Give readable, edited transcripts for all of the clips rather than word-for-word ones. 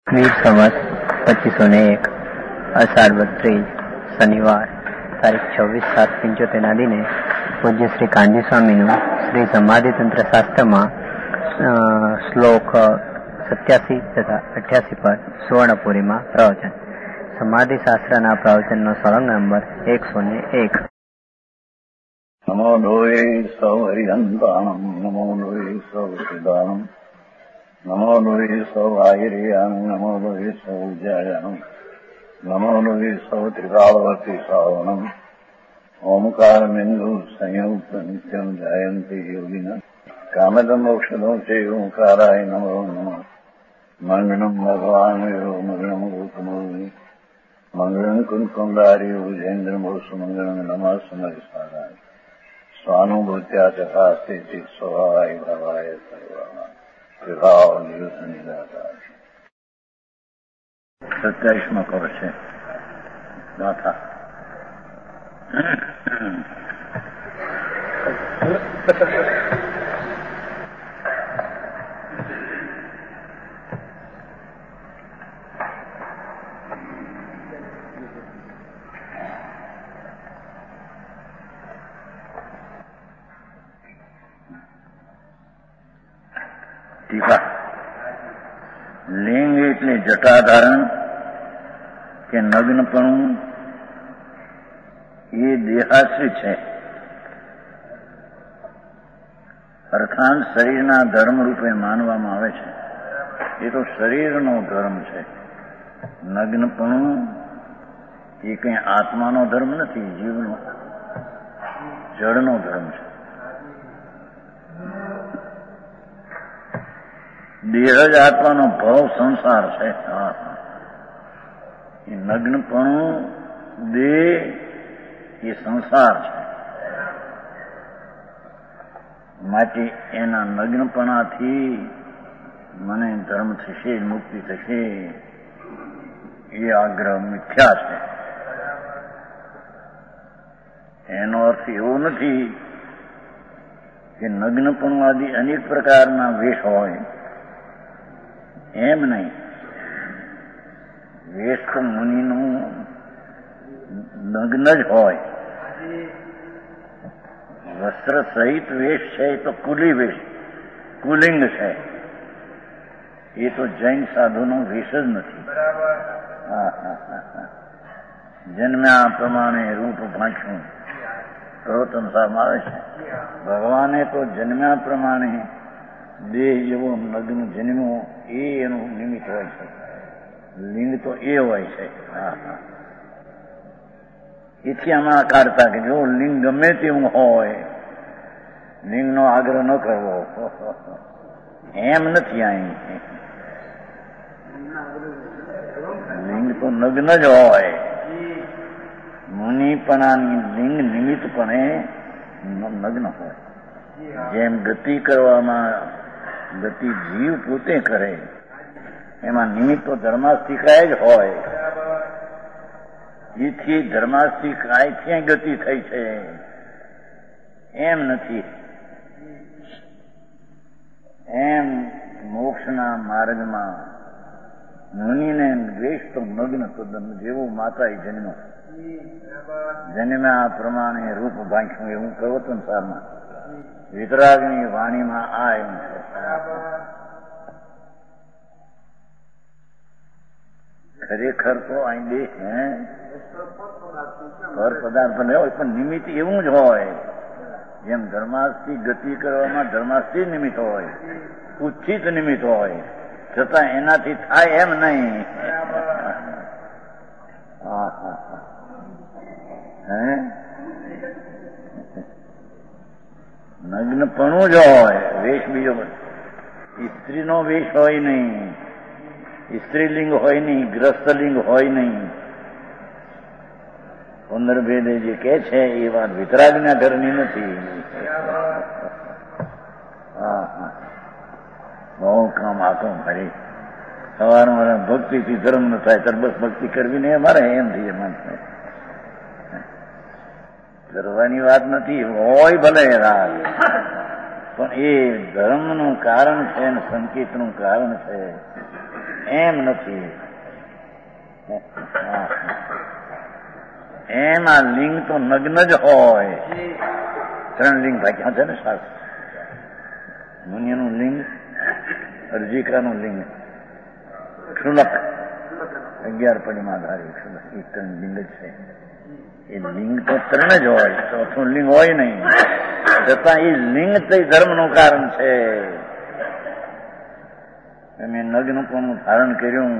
વીર સંવત 2501 અષાઢ 32 શનિવાર તારીખ 24/7/75 ના દિને પૂજ્ય શ્રી કાનજી સ્વામીનું શ્રી સમાધિતંત્ર શાસ્ત્રમાં શ્લોક 87 તથા 88 પર સુવર્ણપુરીમાં પ્રવચન. સમાધિ શાસ્ત્રના પ્રવચનનો સળંગ નંબર 101. નમો લોહે સૌ હરિહંતાણમ નમો લોહે સૌ સિદ્ધાણમ નમો લોહે સૌ આયર્યાન નમો લોહે સૌ જયાન નમો લોહે સૌ ત્રિકાળવતી શ્રાવણમ ઓમકાર બિંદુ સંયુક્ત નિત્યમ જાયંતી યોગિના કામદમ મોક્ષદો છે ઓંકારાય નમો નમઃ. મંગળમ ભગવાન મંગળમ ગોકમોહિ મંગળમ કુંકુંડારી ઉજેન્દ્રમોષ મંગળમ નમઃ સમરિસારાય સ્વાનુભૂત્યા ચકાસ્તે સ્વભાવાય ભાવાય સર્વા વિભાવ નિયુત નિરાકાર. 27મો કવર છે ગાથા. લિંગ એટલે જટાધારણ કે નગ્નપણું એ દેહાશ્રિત છે. અર્થાંત શરીરના ધર્મ રૂપે માનવામાં આવે છે. એ તો શરીરનો ધર્મ છે. નગ્નપણું એ કંઈ આત્માનો ધર્મ નથી, જીવનો જળનો ધર્મ છે. દેહ જ આત્માનો ભાવ સંસાર છે. એ નગ્નપણું દેહ એ સંસાર છે. માટે એના નગ્નપણાથી મને ધર્મ થશે, મુક્તિ થશે, એ આગ્રહ મિથ્યા છે. એનો અર્થ એવો નથી કે નગ્નપણું આદિ અનેક પ્રકારના વેશ હોય, એમ નહીં. વેશ તો મુનિનું નગ્ન જ હોય. વસ્ત્ર સહિત વેશ છે એ તો કુલી વેશ, કુલિંગ છે. એ તો જૈન સાધુનો વેશ જ નથી. જન્મ્યા પ્રમાણે રૂપ ભાંચ્યું પ્રવચન સાહેબમાં આવે છે. ભગવાને તો જન્મ્યા પ્રમાણે દેહ જેવો નગ્ન જન્મ્યો એ એનું નિમિત્ત હોય છે. લિંગ તો એ હોય છે. એથી આમાં કાઢતા કે જો લિંગ ગમે તેવું હોય, લિંગનો આગ્રહ ન કરવો, એમ નથી. અહીં લિંગ તો નગ્ન જ હોય. મુનિપણાની લિંગ નિમિત્તપણે નગ્ન હોય. જેમ ગતિ કરવામાં ગતિ જીવ પોતે કરે, એમાં નિમિત્ત તો ધર્માસ્તિકાય જ હોય. એથી ધર્માસ્તિકાય ક્યાં ગતિ થઈ છે એમ નથી. એમ મોક્ષના માર્ગમાં મુનિને દ્વેષ તો નગ્ન તદ્દન જેવું માતાએ જન્મ જન્મ્યા પ્રમાણે રૂપ ભાંખ્યું એવું પ્રવચન સારમાં વિતરાગની વાણીમાં આ એમ છે. ખરેખર તો અહીં દેહ પર પદાર્થ ન હોય, પણ નિમિત્ત એવું જ હોય. જેમ ધર્માસ્થી ગતિ કરવામાં ધર્માસ્થી નિમિત્ત હોય, ઉચ્ચિત નિમિત્ત હોય, છતાં એનાથી થાય એમ નહીં. નગ્નપણું જ હોય. વેશ બીજો સ્ત્રીનો વેશ હોય નહીં, સ્ત્રીલિંગ હોય નહીં, ગ્રસ્તલિંગ હોય નહીં. પુનર્ભેદે જે કે છે એ વાત વિતરાગના ઘરની નથી. બહુ કામ આખું ફરી સવારમાં ભક્તિથી ધર્મ ન થાય ત્યારે બસ ભક્તિ કરવી નહીં અમારે એમ થઈ જાય. કરવાની વાત નથી, હોય ભલે રાગ, પણ એ ધર્મનું કારણ છે અને સંકેતનું કારણ છે. એમ નથી. એમાં લિંગ તો નગ્ન જ હોય. 3 લિંગ ભાગ્યા છે ને શાસ્ત્ર. મુનિનું લિંગ, અર્જિકાનું લિંગ, ક્ષુલક 11 પરિમાધારી ક્ષુલક, એ 3 લિંગ જ છે. એ લિંગ તો 3 જ હોય, ચોથું લિંગ હોય નહીં. છતાં એ લિંગ તે ધર્મનું કારણ છે. મેં નગ્નપણું ધારણ કર્યું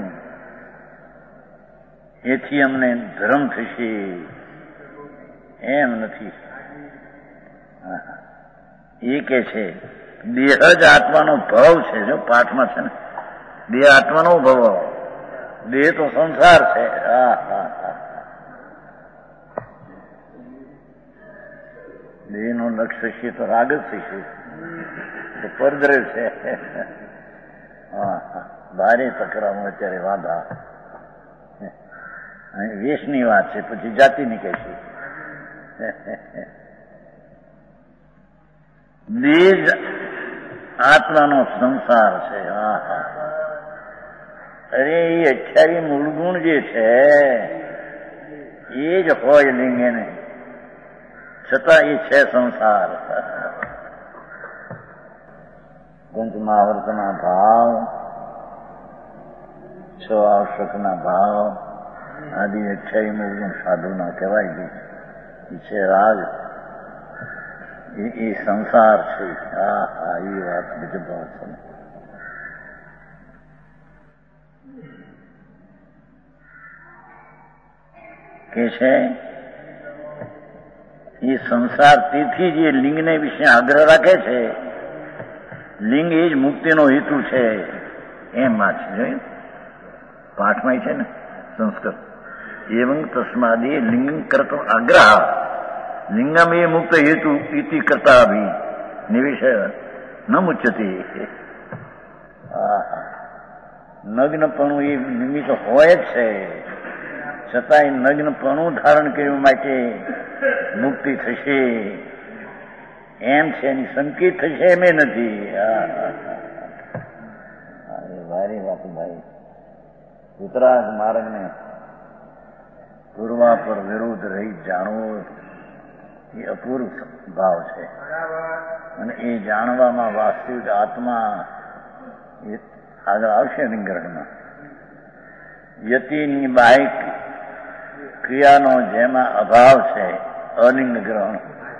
એથી અમને ધર્મ થશે એમ નથી. એ કે છે દેહ જ આત્માનો ભવ છે. જો પાઠમાં છે ને, દેહ આત્માનો ભવ, દેહ તો સંસાર છે. દેહનો લક્ષ્ય થશે તો રાગ જ થશે, તો પરદ્રવ છે. ભારે તકરારમાં અત્યારે વાંધા. વેશની વાત છે, પછી જાતિની કહેશે. દેહ આત્માનો સંસાર છે. અરે એ 28 મૂળગુણ જે છે એ જ હોય લિંગ એને, છતાં એ છે સંસાર. પંચમહાવર્તના ભાવ, 6 આવશ્યકના ભાવ આદિ 28 મૂળગુણ સાધુના કહેવાય છે. એ છે રાગ, એ સંસાર છે. એ વાત બીજું ભાવ છે. કે છે એ સંસાર તેથી જે લિંગને વિશે આગ્રહ રાખે છે, લિંગ એ જ મુક્તિનો હેતુ છે. એમ વાત છે. જોયું પાઠમાં છે ને સંસ્કૃત, એવં તસ્માદે લિંગ કરતો આગ્રહ લિંગમ એ મુક્ત હેતુ ઇતિ કરતા ભી નિવિષ ન મુચ્યતે. નગ્નપણું એ નિમિત્ત હોય જ છે, છતાં એ નગ્નપણું ધારણ કર્યું માટે મુક્તિ થશે એમ છે. એની સંકેત થશે એમ નથી. ભારી વાત ભાઈ. ઉત્તરાગ માર્ગને પૂર્વા પર વિરુદ્ધ રહી જાણવો એ અપૂર્વ ભાવ છે. અને એ જાણવામાં વાસ્તવિક આત્મા એ આગળ આવશે નિગ્રહમાં. યતિની બાહ્ય ક્રિયાનો જેમાં અભાવ છે, અલિંગ ગ્રહણ.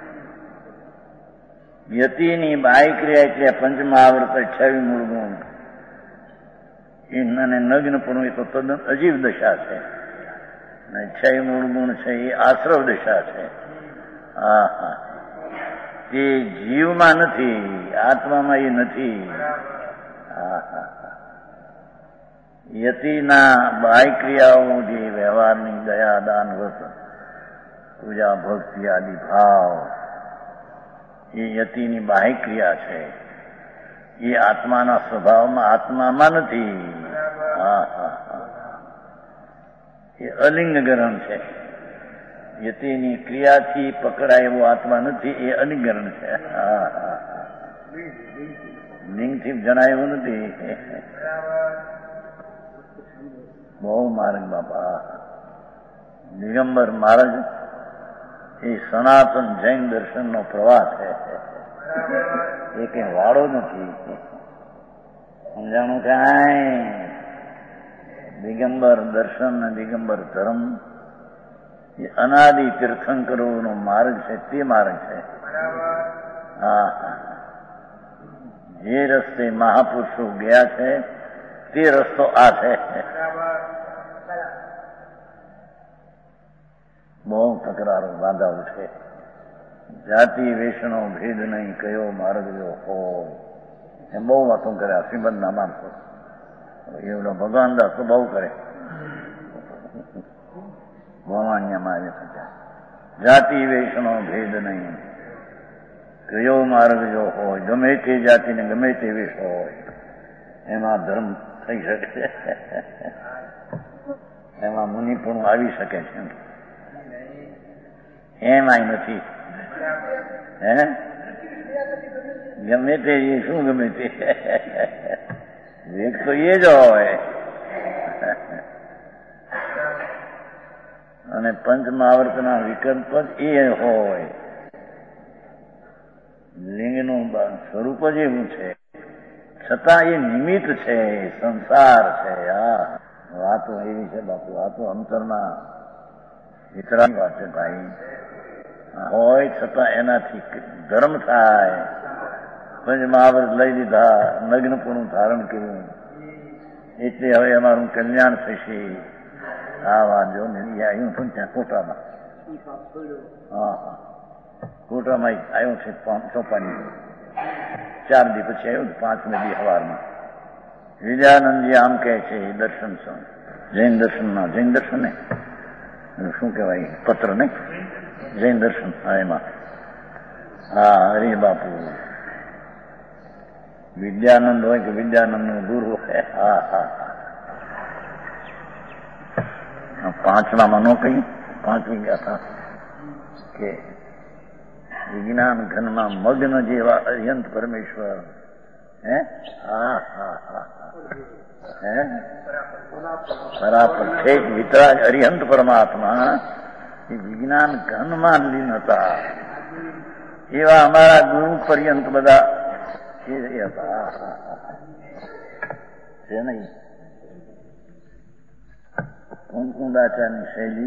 યતિની બાહ્ય ક્રિયા એટલે પંચમહાવૃત 26 મૂળગુણ અને નગ્નપણું એ તો તદ્દન અજીવ દશા છે. 26 મૂળગુણ છે એ આશ્રવ દશા છે. તે જીવમાં નથી, આત્મામાં એ નથી. યતિના બાહ્ય ક્રિયાઓ જે વ્યવહારની દયા, દાન, વ્રત, પૂજા, ભક્તિ આદિ ભાવ, એ યતિની બાહ્ય ક્રિયા છે. એ આત્માના સ્વભાવમાં આત્મામાં નથી. એ અલિંગ ગ્રહણ છે. યતિની ક્રિયાથી પકડાય એવો આત્મા નથી, એ અલિંગરણ છે. લિંગથી જણાય એવું નથી. બહુ માર્ગ બાપા. દિગંબર મહારાજ એ સનાતન જૈન દર્શનનો પ્રવાહ છે. એ કઈ વાળો નથી. સમજાણું કાંઈ? દિગંબર દર્શન અને દિગંબર ધર્મ એ અનાદિ તીર્થંકરોનો માર્ગ છે. તે માર્ગ છે. જે રસ્તે મહાપુરુષો ગયા છે તે રસ્તો આ છે. બહુ તકરારો વાંધા ઉઠે. જાતિ વેશનો ભેદ નહીં, કયો માર્ગ જો હોય, એમ બહુ વાતો કર્યા શ્રીમદના માણસો. એવડો ભગવાન દાસ તો બહુ કરે. ભવાન્યમાં જાતિ વેશનો ભેદ નહીં, કયો માર્ગ જો હોય, ગમે તે જાતિને ગમે તે વેશ હોય, એમાં ધર્મ થઈ શકે છે. એમાં મુનિ પણ આવી શકે છે. એમાંય નથી. ગમે તે શું ગમે તે વેગ તો એ જ હોય. પંચમહાવર્તના વિકલ્પ જ એ હોય. લિંગનું સ્વરૂપ જ એવું છે, છતાં એ નિમિત્ત છે, સંસાર છે. આ વાતો એવી છે બાપુ, વાતો અંતરના વિતરાની વાત છે ભાઈ. હોય છતાં એનાથી ધર્મ થાય. પંચમહાવર્ત લઈ લીધા, નગ્નપણું ધારણ કર્યું, એટલે હવે અમારું કલ્યાણ થશે. આ વાત જો ને આવ્યું હતું ત્યાં કોટામાં. હા હા, કોટામાં આવ્યું છે ચોપાની. 4 દી પછી આવ્યું, 5મે દી સવારમાં. વિજયાનંદજી આમ કહે છે, દર્શન જૈન દર્શનમાં, જૈન દર્શન ને શું કહેવાય પત્ર ને, જૈન દર્શન. હા એમાં, હા હરિ બાપુ વિદ્યાનંદ હોય કે વિદ્યાનંદ નું ગુરુ હોય. હા હા, 5માં નો કહી, 5મી ગાથા કે વિજ્ઞાન ઘનમાં મગ્ન જેવા અર્યંત પરમેશ્વર. હે હા હા હા, હે બરાબર ઠેક વિતરાગ અરિહંત પરમાત્મા એ વિજ્ઞાન ઘનમાં લીન હતા. એવા અમારા ગુરુ પર્યંત બધા એ હતા છે નહીં. કુંકુંદાચાર્યની શૈલી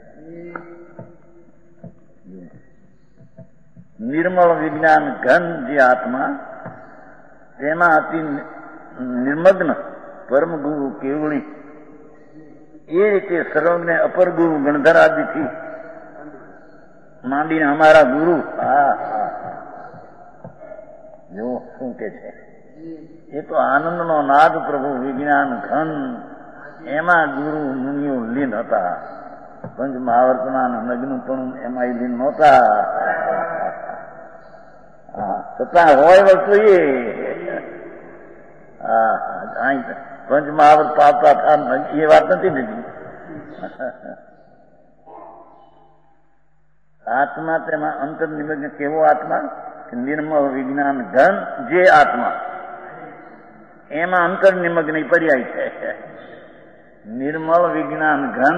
નિર્મળ વિજ્ઞાન ઘન જે આત્મા, તેમાં અતિ નિર્મગ્ન પરમ ગુરુ કેવળી. એ રીતે સર્વને અપર ગુરુ ગણધર આદિથી માંડીને અમારા ગુરુ. હા હા, જો શું કે છે, એ તો આનંદનો નાદ પ્રભુ વિજ્ઞાન ઘન, એમાં ગુરુ મુનિઓ લીન હતા. પંચમહાવર્તના નગ્નપણું એમાં લીન નહોતા. છતાં હોય વસ્તુ એ પંચમહાવર્ત પાપતા થા એ વાત નથી લીધી. આત્મા તેમાં અંતર નિમગ્ન. કેવો આત્મા? નિર્મળ વિજ્ઞાન ઘન જે આત્મા, એમાં અંતર નિમગ્ન પર્યાય છે. નિર્મળ વિજ્ઞાન ઘન,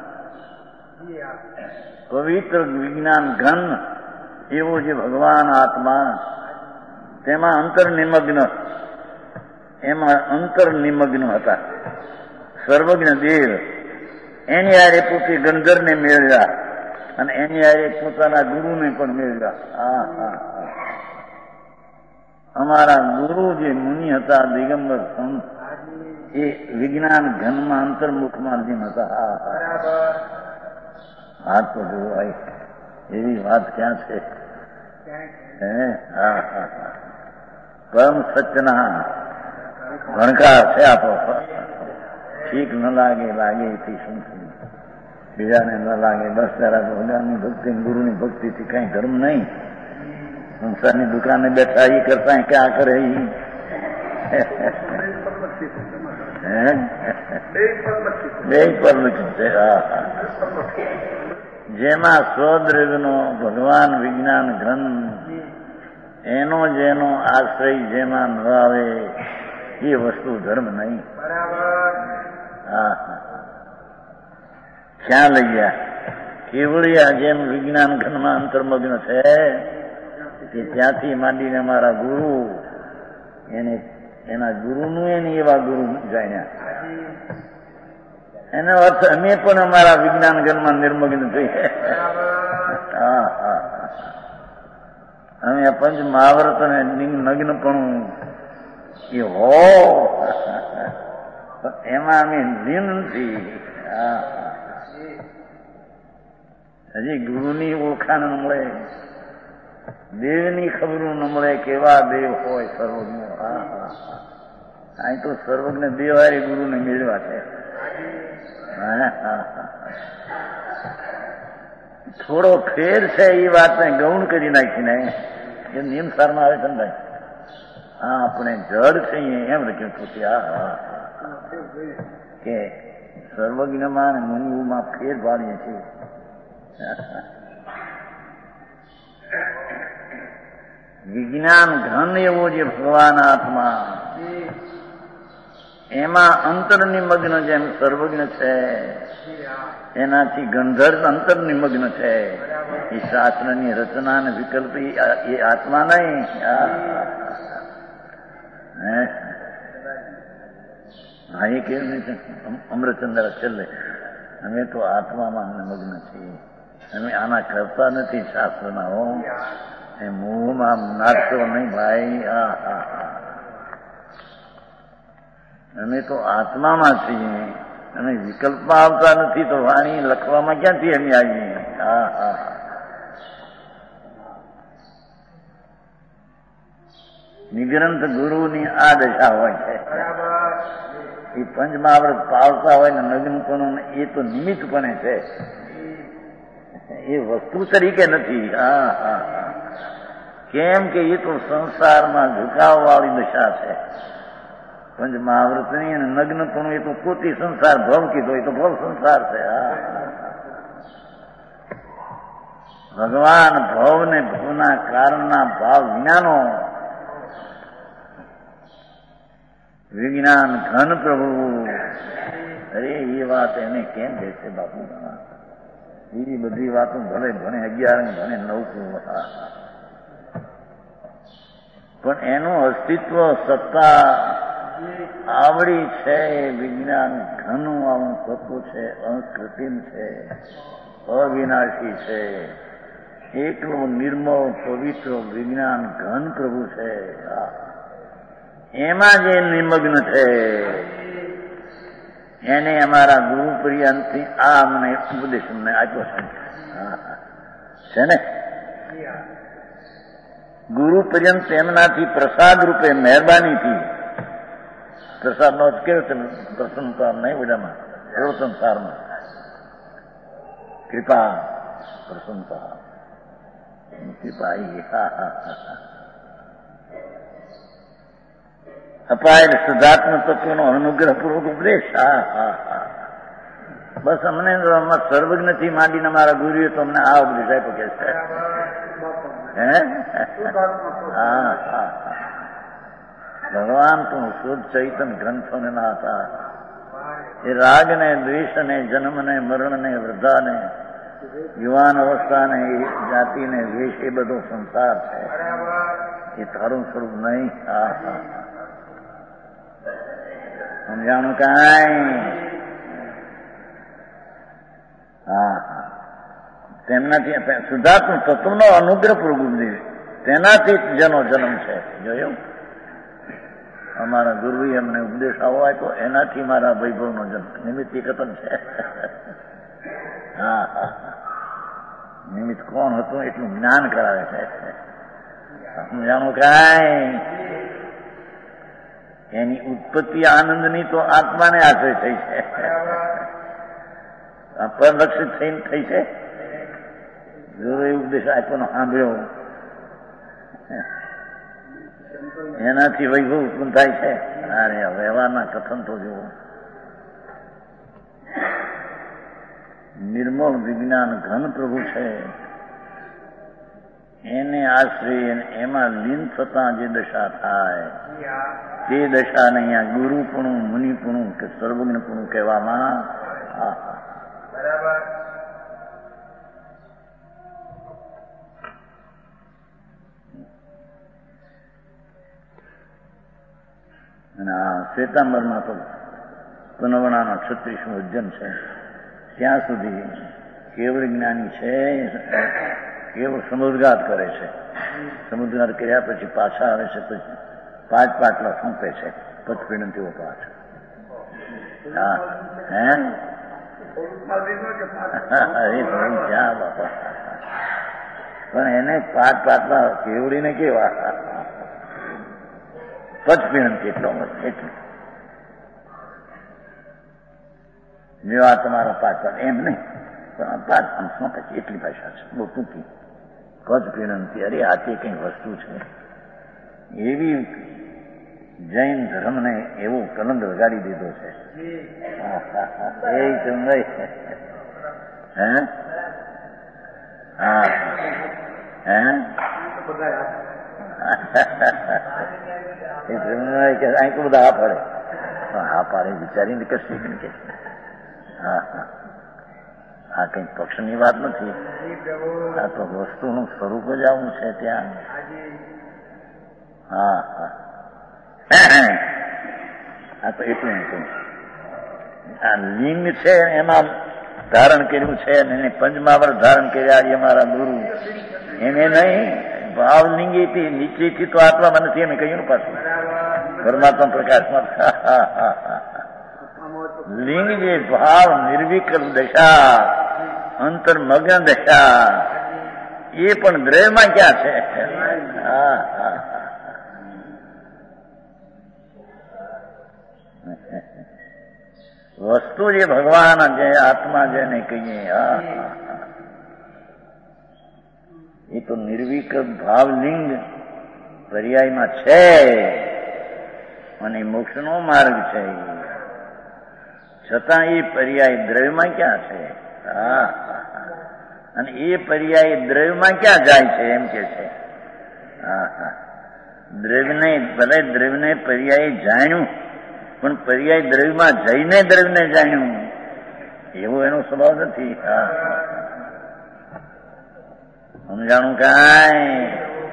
પવિત્ર વિજ્ઞાન ઘન એવો જે ભગવાન આત્મા, તેમાં અંતર નિમગ્ન, એમાં અંતર નિમગ્ન હતા. સર્વજ્ઞ દેવ એની હારે પોતે ગણધરને મેળવ્યા અને એની હારે પોતાના ગુરુને પણ મેળવ્યા. હા હા, અમારા ગુરુ જે મુનિ હતા દિગંબર સંત, એ વિજ્ઞાન ઘનમાં અંતર્મુખમાં લીન હતા. હા હા, તો જોવાય એવી વાત ક્યાં છે? હા હા, પરમ સત્યના ભણકાર છે. આપો ઠીક ન લાગે, લાગે એથી શું થયું? બીજાને ન લાગે બસ જરા. ભગવાનની ભક્તિ, ગુરુની ભક્તિથી કઈ ધર્મ નહીં. સંસારની દુકાને બેઠા એ કરતા ક્યાં કરે? બે પરમચિત છે. જેમાં સ્વદ્રવ્યનો ભગવાન વિજ્ઞાન ઘન, એનો જેનો આશ્રય જેમાં ન આવે એ વસ્તુ ધર્મ નહીં. હા, ક્યાં લઈ ગયા? કેવળિયા જેમ વિજ્ઞાન ઘનમાં અંતર્મગ્ન છે, કે ત્યાંથી માંડીને અમારા ગુરુ, એને એના ગુરુનું એની એવા ગુરુ જાણ્યા. એનો અર્થ અમે પણ અમારા વિજ્ઞાન ઘનમાં નિર્મગ્ન થઈએ. હા હા, અમે પંચમહાવર્ત અને નગ્નપણું એ હો એમાં અમે લીન નથી. હજી ગુરુની ઓળખાણ ન મળે, દેવની ખબરો ન મળે, કેવા દેવ હોય સર્વજ્ઞ. હા હા, અહીં તો સર્વજ્ઞ દેવારે ગુરુને મેળવા છે. થોડો ફેર છે એ વાતને ગૌણ કરી નાખીને એ નિયમ સારમાં આવે છે ને ભાઈ. હા, આપણે જડ છીએ એમ લખ્યું હતું. હા, કે સર્વજ્ઞમાં અને મુનિઓમાં ફેર પાડીએ છીએ. વિજ્ઞાન ઘન એવો જે ભગવાન આત્મા, એમાં અંતર નિમગ્ન જેમ સર્વજ્ઞ છે, એનાથી ગંધર્વ અંતર નિમગ્ન છે. એ શાસ્ત્રની રચના અને વિકલ્પ એ આત્મા નહીં. હા, એ કેવું નહીં. અમૃતચંદ્ર છેલ્લે અમે તો આત્મામાં નિમગ્ન છીએ, અમે આના કરતા નથી શાસ્ત્રના. હો, એ મોહમાં નાચતો નહીં ભાઈ. અમે તો આત્મામાં છીએ, અમે વિકલ્પમાં આવતા નથી. તો વાણી લખવામાં ક્યાંથી અમે આવીએ? નિગ્રંથ ગુરુની આ દશા હોય છે. એ પંચમહાવ્રત પાવતા હોય ને નગ્નપણું, એ તો નિમિત્તપણે છે, એ વસ્તુ તરીકે નથી. કેમ કે એ તો સંસારમાં ઝુકાવવાળી દશા છે. પંચમહાવ્રતની અને નગ્નપણું એ તો પોતે સંસાર ભવ કીધો, એ તો ભવ સંસાર છે. ભગવાન ભવ ને ભવના કારણના ભાવ વિનાનો વિજ્ઞાન ઘન પ્રભુ. અરે એ વાત એને કેમ દેશે બાપુ? બીજી બધી વાતો ભલે ભણે 11 ભણે 9, પણ એનું અસ્તિત્વ સત્તા આવડી છે. વિજ્ઞાન ઘનું આવું તત્વ છે, અકૃત્રિમ છે, અવિનાશી છે, એકલું નિર્મળ પવિત્ર વિજ્ઞાન ઘન પ્રભુ છે. એમાં જે નિમગ્ન છે એને અમારા ગુરુ પર્યંતથી આ અમને ઉપદેશ અમને આપ્યો છે ને. ગુરુ પર્યંત એમનાથી પ્રસાદ રૂપે મહેરબાનીથી, પ્રસાદનો જ કેવો છે? પ્રસન્નતા નહીં બધામાં, એવો સંસારમાં કૃપા પ્રસન્નતા કૃપા અપાય શુદ્ધાત્મ તત્વનો અનુગ્રહપૂર્વક ઉપદેશ. બસ અમને સર્વજ્ઞથી માંડીને અમારા ગુરુએ તો અમને આ ઉપદેશ આપ્યો કે છે. ભગવાન તો શુદ્ધ ચૈતન ગ્રંથોને ના હતા. એ રાગને, દ્વેષને, જન્મને, મરણને, વૃદ્ધાને, યુવાન અવસ્થાને, જાતિને, વેશ, એ બધો સંસાર છે. એ તારું સ્વરૂપ નહીં. સમજાણું કાંઈ? તેમનાથી શુદ્ધાત્મ તત્વનો અનુગ્રહ પ્રભુ, તેનાથી જેનો જન્મ છે. જોયું? અમારા ગુરુએ અમને ઉપદેશ આવો આપ્યો, એનાથી મારા વૈભવનો જન્મ. નિમિત્ત કથન છે. નિમિત્ત કોણ હતું એટલું જ્ઞાન કરાવે છે. સમજાણું કાંઈ? એની ઉત્પત્તિ આનંદની તો આત્માને આશ્રય થઈ છે, પરલક્ષિત થઈને થઈ છે. ગુરુએ ઉપદેશ આપ્યો સાંભળ્યો, એનાથી વૈભવ ઉત્પન્ન થાય છે. અરે વ્યવહારના કથન તો જુઓ. નિર્મળ વિજ્ઞાન ઘન પ્રભુ છે, એને આશ્રય એમાં લીન થતા જે દશા થાય તે દશાને અહીંયા ગુરુપણું, મુનિપણું કે સર્વજ્ઞપણું કહેવામાં. અને આ શ્વેતાંબરમાં તો પુનવણાનો 36મું અધ્યયન છે. ત્યાં સુધી કેવળ જ્ઞાની છે, કેવળ સમુદ્રઘાત કરે છે. સમુદ્રઘાત કર્યા પછી પાછા આવે છે, પછી 5 પાટલા સોંપે છે, પચપીડન તેવો પાઠ. ક્યાં બાપા! પણ એને 5 પાટલા કેવડીને કેવા પચપીડન કેટલો એટલું જેવા તમારા 5 પાટલા એમ નહીં, પણ 5 અંશમાં પછી એટલી ભાષા છે, બહુ ટૂંકી. પચપીડનથી અરે આ તે કઈ વસ્તુ છે. એવી જૈન ધર્મને એવો કલંક લગાડી દીધો છે. એ ચંદ્ર એ બધા પડે. હા પાડે વિચારીને કશી કે હા હા આ કઈ પક્ષની વાત નથી. આ તો વસ્તુનું સ્વરૂપ જ આવું છે ત્યાં. હા હા આ તો એટલું કહું. આ લિંગ છે એમાં ધારણ કર્યું છે અને એને પંચમાવર ધારણ કર્યા એ મારા ગુરુ. એને નહીં ભાવ લિંગીથી નીચેથી તો આત્મામાં નથી એમ કહ્યું ને પાછું પરમાત્મા પ્રકાશમાં. લિંગ જે ભાવ નિર્વિકલ્પ દશા અંતર્મગ્ન દશા એ પણ દ્રવ્યમાં ક્યાં છે? હા હા વસ્તુ જે ભગવાન જે આત્મા જેને કહીએ એ તો નિર્વિકલ્પ ભાવલિંગ પર્યાયમાં છે અને મોક્ષનો માર્ગ છે. છતાં એ પર્યાય દ્રવ્યમાં ક્યાં છે? હા અને એ પર્યાય દ્રવ્યમાં ક્યાં જાય છે એમ કે છે. હા હા દ્રવ્યને ભલે દ્રવ્યને પર્યાય જાણ્યું પણ પર્યાય દ્રવ્યમાં જઈને દ્રવ્યને જાણ્યું એવો એનો સ્વભાવ નથી. સમજાણું કાંઈ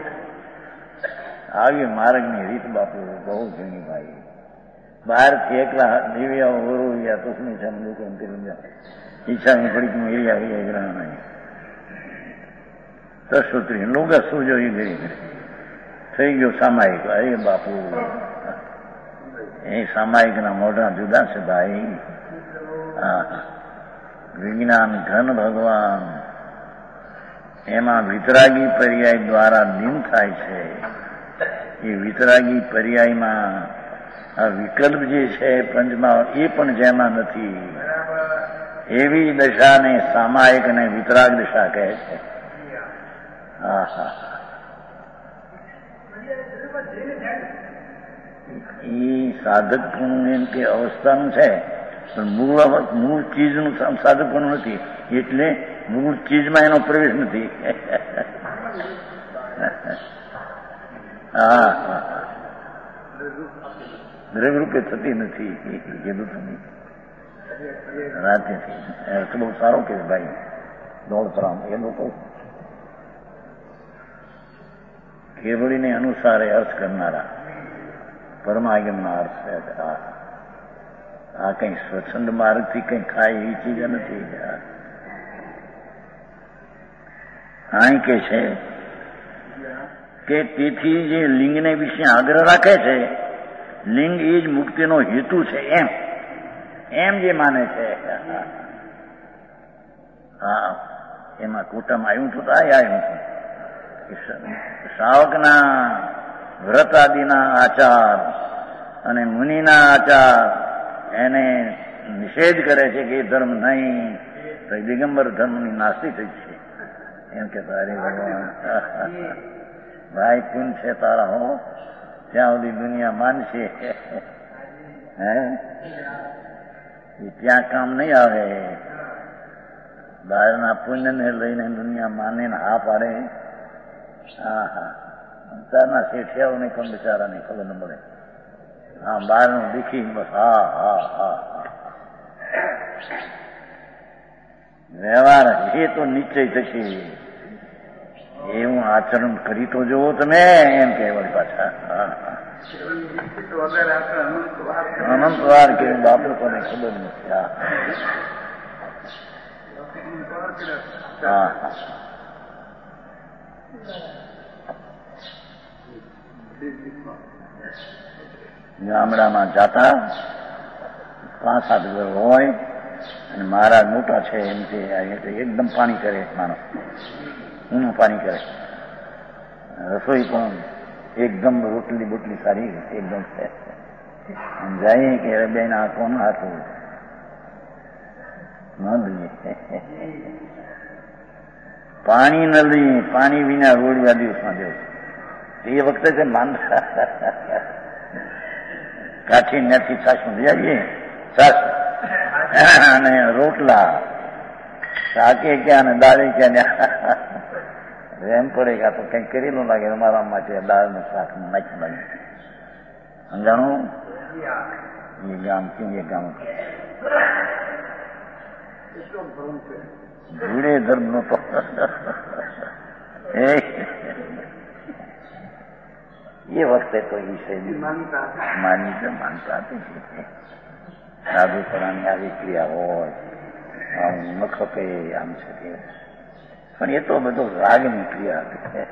આવી માર્ગની રીત બાપુ બહુ જૂની ભાઈ. બહારથી એકલા દિવ્યા ઓરવ્યા તોસમી છે લોકો ઈચ્છાની પડી એરિયા ગ્રહણ તસુત્રી લોગ શું જોઈ ગઈ થઈ ગયો સામાયિક. અરે બાપુ એ સામાયિકના મોઢા જુદા છે ભાઈ. વિજ્ઞાન ઘન ભગવાન એમાં વિતરાગી પર્યાય દ્વારા લીન થાય છે. એ વિતરાગી પર્યાયમાં આ વિકલ્પ જે છે પંચમાં એ પણ જેમાં નથી. એવી દશાને સામાયિક અને વિતરાગ દશા કહે છે. હા હા એ સાધક એમ કે અવસ્થાનું છે પણ મૂળ ચીજનું સાધકપણું નથી. એટલે મૂળ ચીજમાં એનો પ્રવેશ નથી. હા દ્રવ્યરૂપે થતી નથી. કીધું તમે રાતેથી તો બહુ સારો કે ભાઈ દોડતરામ એ લોકો કેવળીને અનુસારે અર્થ કરનારા પરમાગમના અર્થ છે. આ કઈ સ્વચ્છંદ માર્ગથી કઈ ખાય એવી ચીજ નથી. અહીં કે છે કે તેથી જે લિંગને વિશે આગ્રહ રાખે છે લિંગ એ જ મુક્તિનો હેતુ છે એમ જે માને છે. હા એમાં કુટુંબ આવ્યું હતું તો આવ્યું હતું. શ્રાવકના વ્રત આદિના આચાર અને મુનિના આચાર એને નિષેધ કરે છે કે એ ધર્મ નહીં તો દિગંબર ધર્મની નાસ્તી થઈ છે એમ કે તારે ભગવાન ભાઈ પૂન છે તારા હો ત્યાં સુધી દુનિયા માનશે. હે એ ત્યાં કામ નહીં આવે. બહારના પુણ્યને લઈને દુનિયા માને ને હા પાડે. હા હા અંતરના શેઠિયાઓને પણ બિચારાને ખબર ન પડે. હા બહારનું દીખી બસ હા હા હા વ્યવહાર એ તો નિશ્ચય થશે. એવું આચરણ કરી તો જુઓ તમે એમ કહેવાય પાછા. અનંત વાર કે બાપુ કોને ખબર નથી. હા હા ગામડામાં જાતા 5-7 ઘર હોય અને મહારાજ મોટા છે એમ કે એકદમ પાણી કરે માણસ ઊનું પાણી કરે. રસોઈ પણ એકદમ રોટલી બોટલી સારી એકદમ છે. જાય કે બેન આ કોણ હાથું ન લઈએ પાણી ન લઈએ પાણી વિના રોડવા દિવસમાં જવું. એ વખતે છે માનતા કાઠી નથી છાશું લઈ આવીએ છાશ અને રોટલા શાકે ક્યાં ને દાળે ક્યાં એમ પડે કે આ તો કઈ કરેલું લાગે અમારા માટે દાળ ને શાક નાખી લાગે. સમજાણું ये गांव क्यों ये गांव ભૂડે ધર્મ નો તો એ વખતે તો વિષયની માનતા હતી. સાધુપણાની આવી ક્રિયા હોય, આમ ન ખપે, આમ છે તે, પણ એ તો બધું રાગની ક્રિયા હતી.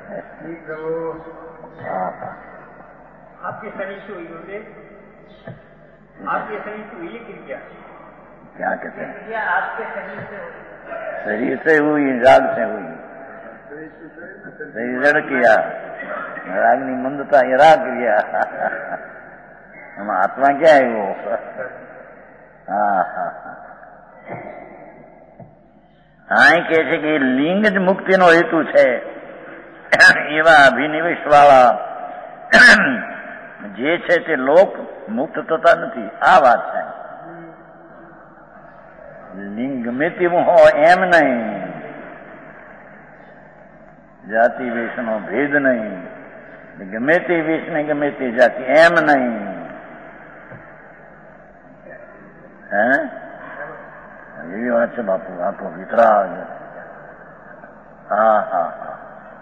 आपके शरीर से हुई होते, आपके शरीर से हुई क्रिया, क्या कहते हैं, क्रिया आपके शरीर से हुई, शरीर से हुई, राग से हुई, शरीर किया, रागनी मंदता ये राग क्रिया, हम आत्मा क्या है वो. હા હા હા કે છે કે લિંગ જ મુક્તિનો હેતુ છે એવા અભિનિવેશ વાળા જે છે તે લોક મુક્ત થતા નથી. આ વાત છે. લિંગ ગમે તેવું હોય એમ નહીં, જાતિ વેશનો ભેદ નહીં, ગમે તે વેશ ને ગમે તે જાતિ એમ નહીં. હે એવી વાત છે બાપુ. આ તો વિતરાગ. હા હા હા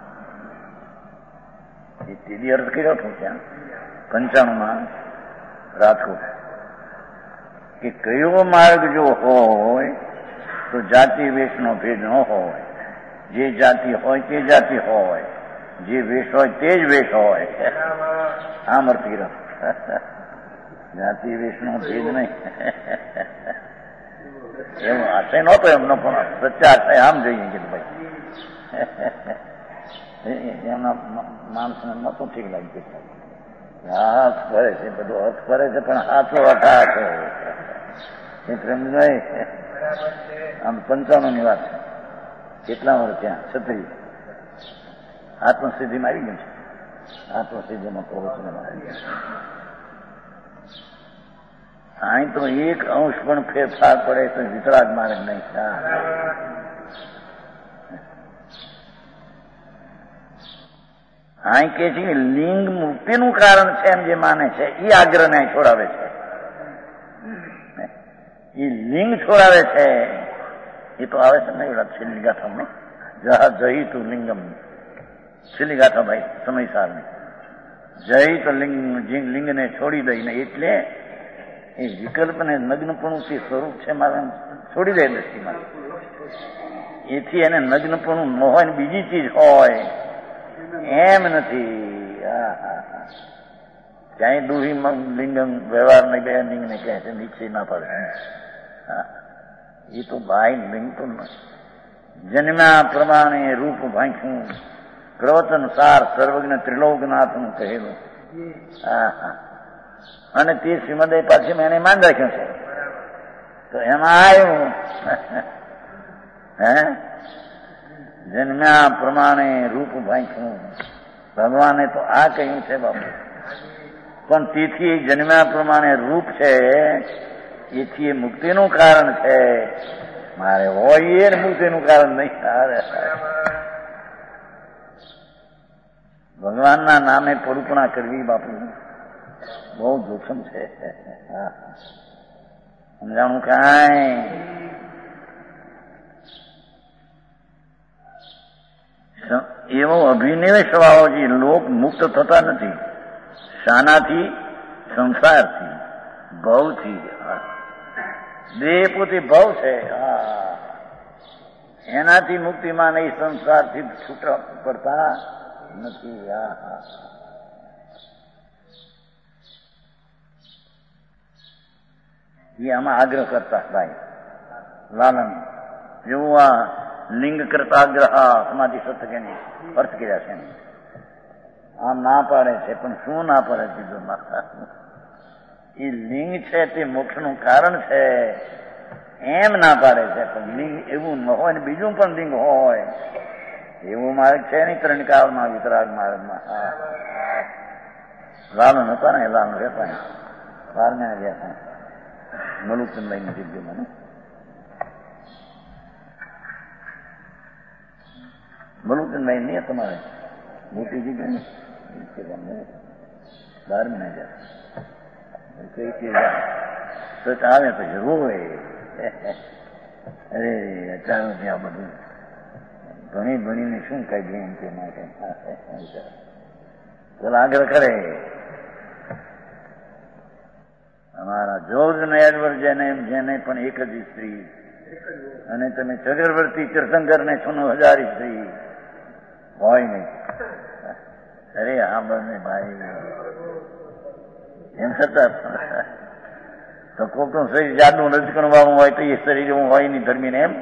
એ તેદી અર્થ કર્યો હતો ત્યાં 95 રાજકોટ કે કયો માર્ગ જો હોય તો જાતિ વેશનો ભેદ ન હોય, જે જાતિ હોય તે જાતિ હોય, જે વેશ હોય તે જ વેશ હોય. આમ અર્થ કર્યો. જાતિ વેશનો ભેદ નહીં. એમ આશય નહોતો એમનો, પણ સચ્ચા આશય આમ જોઈએ કે ભાઈ એમના માણસને નહોતું ઠીક લાગ્યું. હાથ ફરે છે, બધો અર્થ ફરે છે, પણ હાથો અઠા છે એ પ્રેમ નહીં. આમ 95 વાત છે. કેટલા વર્ષ ત્યાં 36 આત્મસિદ્ધિમાં આવી ગયું છે. આત્મસિદ્ધિમાં પ્રવચન અહીં તો એક અંશ પણ ફેરફાર પડે તો વિતરાગ માર્ગ નહીં. અહીં કે છે કે લિંગ મુક્તિનું કારણ છે એમ જે માને છે એ આગ્રહને છોડાવે છે. એ લિંગ છોડાવે છે. એ તો આવે છે ને એવડા છેલ્લી ગાથામાં જઈ તું લિંગમ, છેલ્લી ગાથા ભાઈ સમયસારની જઈ તો લિંગને છોડી દઈને, એટલે એ વિકલ્પને નગ્નપણું તે સ્વરૂપ છે મારે છોડી દે દ્રષ્ટિમાં. એથી એને નગ્નપણું ન હોય ને બીજી ચીજ હોય એમ નથી. ક્યાંય દુહી લિંગમ વ્યવહાર ને બે લિંગને કહે છે નીચે ના પડે. એ તો ભાઈ લિંગ તો જન્મ્યા પ્રમાણે રૂપ ભાંખ્યું, પ્રવચન સાર સર્વજ્ઞ ત્રિલોકનાથનું કહેલું. અને તે શ્રીમદય પાછી મેં એને માન રાખ્યું છે. તો એમાં આવ્યું હે જન્મ્યા પ્રમાણે રૂપ ભાંખ્યું. ભગવાને તો આ કહ્યું છે બાપુ, પણ તેથી જન્મ્યા પ્રમાણે રૂપ છે, એથી એ મુક્તિનું કારણ છે. મારે હોય એ મુક્તિનું કારણ નહીં. ભગવાનના નામે પરુપણા કરવી બાપુ બહુ જોખમ છે. સમજાણું કાંઈ એવો અભિનિવેશ વાળો જે લોક મુક્ત થતા નથી. શાનાથી? સંસારથી, ભવથી. દેહ પોતે ભવ છે, એનાથી મુક્તિમાં નહીં, સંસારથી છૂટા પડતા નથી. એ આમાં આગ્રહ કરતા ભાઈ લાલન જેવું આ લિંગ કરતા આગ્રહ સમાધિ સત્સંગની અર્થ કર્યા છે. આમ ના પાડે છે, પણ શું ના પાડે છે? એ લિંગ છે તે મોક્ષનું કારણ છે એમ ના પાડે છે, પણ લિંગ એવું ન હોય ને બીજું પણ લિંગ હોય એવું માર્ગ છે નહીં. ત્રણકાળમાં વિતરાગ માર્ગમાં લાલન હતા ને, લાલન રહેતા 12 રહ્યા મલુચંદાઈ ની જગ્યામાં. મલુચંદાઈ નહીં તમારે મોટી જગ્યા 12 મહિના જાય કઈ ફુરસત આવે પછી રોવે. અરે અચાનક ત્યાં બધું ભણી ભણીને શું કાઢીએ એમ તે માટે ચાલ આગ્રહ કરે. અમારા જોર્જ ને એડવર્ડ જેને પણ એક જ સ્ત્રી, અને તમે ચક્રવર્તી તીર્થંકર ને 9000 સ્ત્રી હોય નહીં. અરે હા બંને ભાઈ એમ છતાં તો કોકનું શરીર જાતનું રજકણવાનું હોય તો એ શરીર એવું હોય નહીં ધર્મીને એમ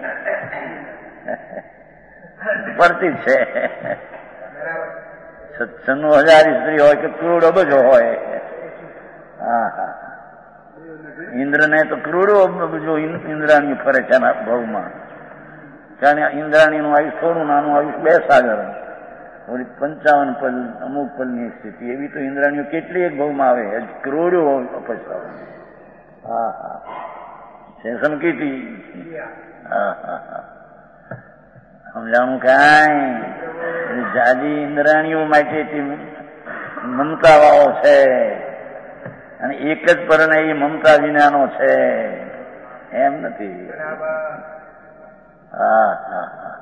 પડતી જ છે. 96,000 સ્ત્રી હોય કે કરોડો બધો હોય. હા હા, ઇન્દ્રને તો કરોડો બધો ઇન્દ્રાણી ફરે છે એના ભાવમાં. કારણ ઇન્દ્રાણીનું આયુષ થોડું નાનું આયુષ 2 સાગર, 55 પલ અમુક પલની સ્થિતિ એવી તો ઇન્દ્રાણીઓ કેટલી એક ભાવમાં આવે, કરોડો અપેક્ષા. હા હા, છે સમકીતી. હા હા હા, સમજાણું કાંઈ જાજી ઇન્દ્રાણીઓ માટે મમતા વાળો છે, અને એક જ પરણે એ મમતા વિનાનો છે એમ નથી. હા હા હા,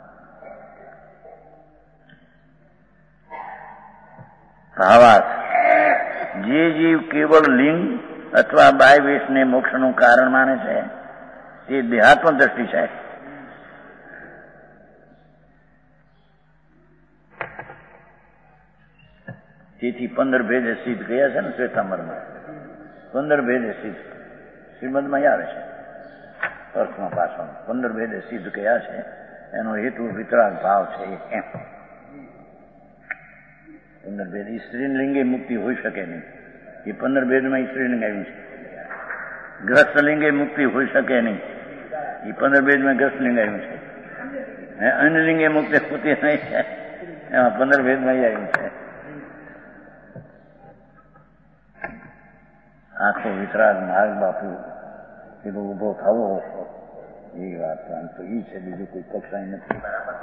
ભાવાર્થ જે જીવ કેવળ લિંગ અથવા બાય વેશને મોક્ષનું કારણ માને છે તે દેહાત્મ દ્રષ્ટિ છે. તેથી 15 ભેદે સિદ્ધ ગયા છે ને શ્વેતાંબરમાં. 15 ભેદે સિદ્ધ શ્રીમદમાં આવે છે અર્થમાં પાછળ. 15 ભેદે સિદ્ધ ગયા છે એનો હેતુ વિતરાગ ભાવ છે એમ. 15 ભેદ સ્ત્રીલિંગે મુક્તિ હોઈ શકે નહીં, એ 15 ભેદમાં સ્ત્રીલિંગ આવ્યું છે. ગ્રસ્તલિંગે મુક્તિ હોઈ શકે નહીં, એ 15 ભેદમાં ગ્રસ્તલિંગ આવ્યું છે. અન્યલિંગે મુક્તિ હોતી નહીં, એમાં 15 ભેદમાં આવ્યું છે. આખો વિતરાગ માર્ગ બાપુ પેલો ઉભો થવો એ વાત તો એ છે, બીજું કોઈ કક્ષાએ નથી.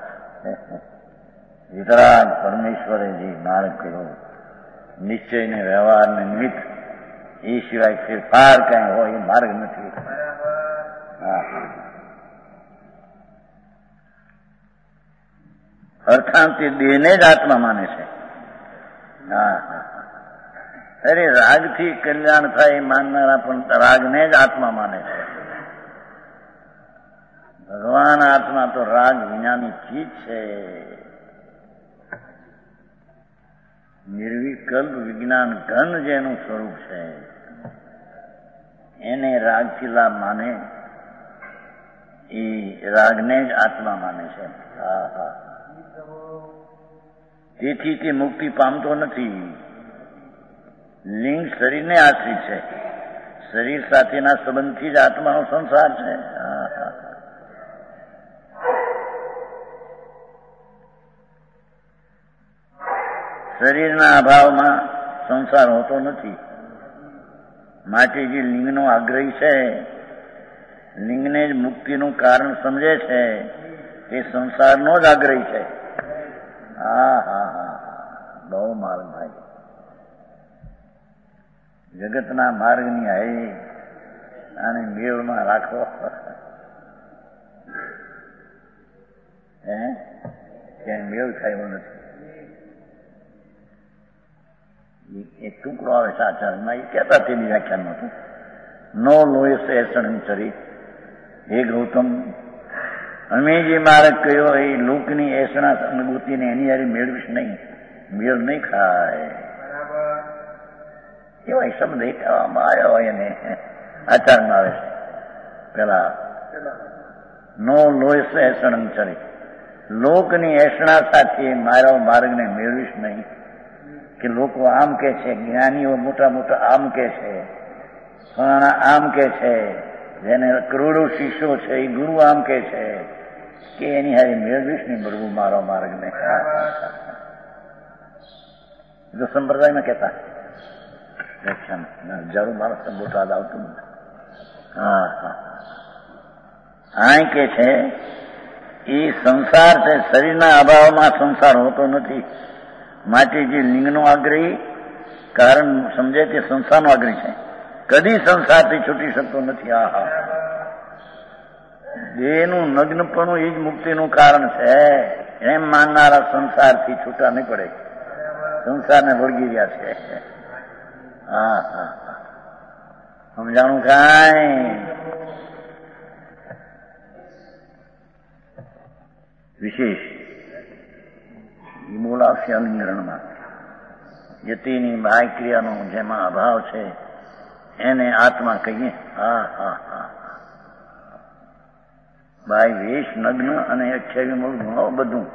વિતરાગ પરમેશ્વરે જે માર્ગ કર્યો નિશ્ચય ને વ્યવહાર ને નિમિત્ત, એ સિવાય ફેરફાર કઈ હોય એ માર્ગ નથી. અર્થાંત તે દેહને જ આત્મા માને છે. હા હા, અરે રાગથી કલ્યાણ થાય માનનારા પણ રાગને જ આત્મા માને છે. ભગવાન આત્મા તો રાગ વિનાની ચીજ છે. નિર્વિકલ્પ વિજ્ઞાન ઘન જેનું સ્વરૂપ છે એને રાગથી લાભ માને, એ રાગને જ આત્મા માને છે. હા હા, તેથી તે મુક્તિ પામતો નથી. લિંગ શરીરને આશ્રિત છે, શરીર સાથેના સંબંધથી જ આત્માનો સંસાર છે. હા હા, શરીરના અભાવમાં સંસાર હોતો નથી. માટે જે લિંગનો આગ્રહી છે, લિંગને જ મુક્તિનું કારણ સમજે છે, તે સંસારનો જ આગ્રહી છે. હા હા હા, બહુ માર્ગ ભાઈ. જગતના માર્ગની હાઈ આને મેળમાં રાખો. ક્યાંય મેળ થાય એવો નથી. એક ટુકડો આવે સાચારમાં, એ કહેતા તેની વ્યાખ્યાનમાં હતું, નો લોએસ એસણ ચરી. હે ગૌતમ, અમે જે માર્ગ કહ્યો એ લોકની એસણા અનુભૂતિને એની યારી મેળવીશ નહીં, મેળ નહીં ખાય. એવા શબ્દ કહેવામાં આવ્યો હોય એને આચારમાં આવે છે. પેલા નો લોએસ એસણ ચરી, લોકની એસણા સાથે મારા માર્ગને મેળવીશ નહીં. કે લોકો આમ કે છે, જ્ઞાનીઓ મોટા મોટા આમ કે છે, ફલાણા આમ કે છે, જેને કરોડો શિષ્યો છે એ ગુરુ આમ કે છે, કે એની હારી મેળવીશ નહીં બળવું મારો માર્ગને. જો સંપ્રદાયમાં કહેતા હજારો માણસ બોટાદ આવતું નથી. હા હા, આ કે છે એ સંસાર છે, શરીરના અભાવમાં સંસાર હોતો નથી. માટે જે લિંગનો આગ્રહી કારણ સમજે તે સંસારનો આગ્રહી છે. કદી સંસારથી છૂટી શકતો નથી. આહા, દેહનું નગ્નપણું એ જ મુક્તિનું કારણ છે. એમ માનનારા સંસારથી છૂટા નહીં પડે, સંસારને વળગી રહ્યા છે. હા હા, સમજાણું કાંઈ? વિશેષ એ બોલાવશે અલિંગરણમાં. યતિની બાહ્ય ક્રિયાનો જેમાં અભાવ છે એને આત્મા કહીએ. હા હા હા, બાહ્ય વેશ, નગ્ન અને અક્ષય મૂળ બધું.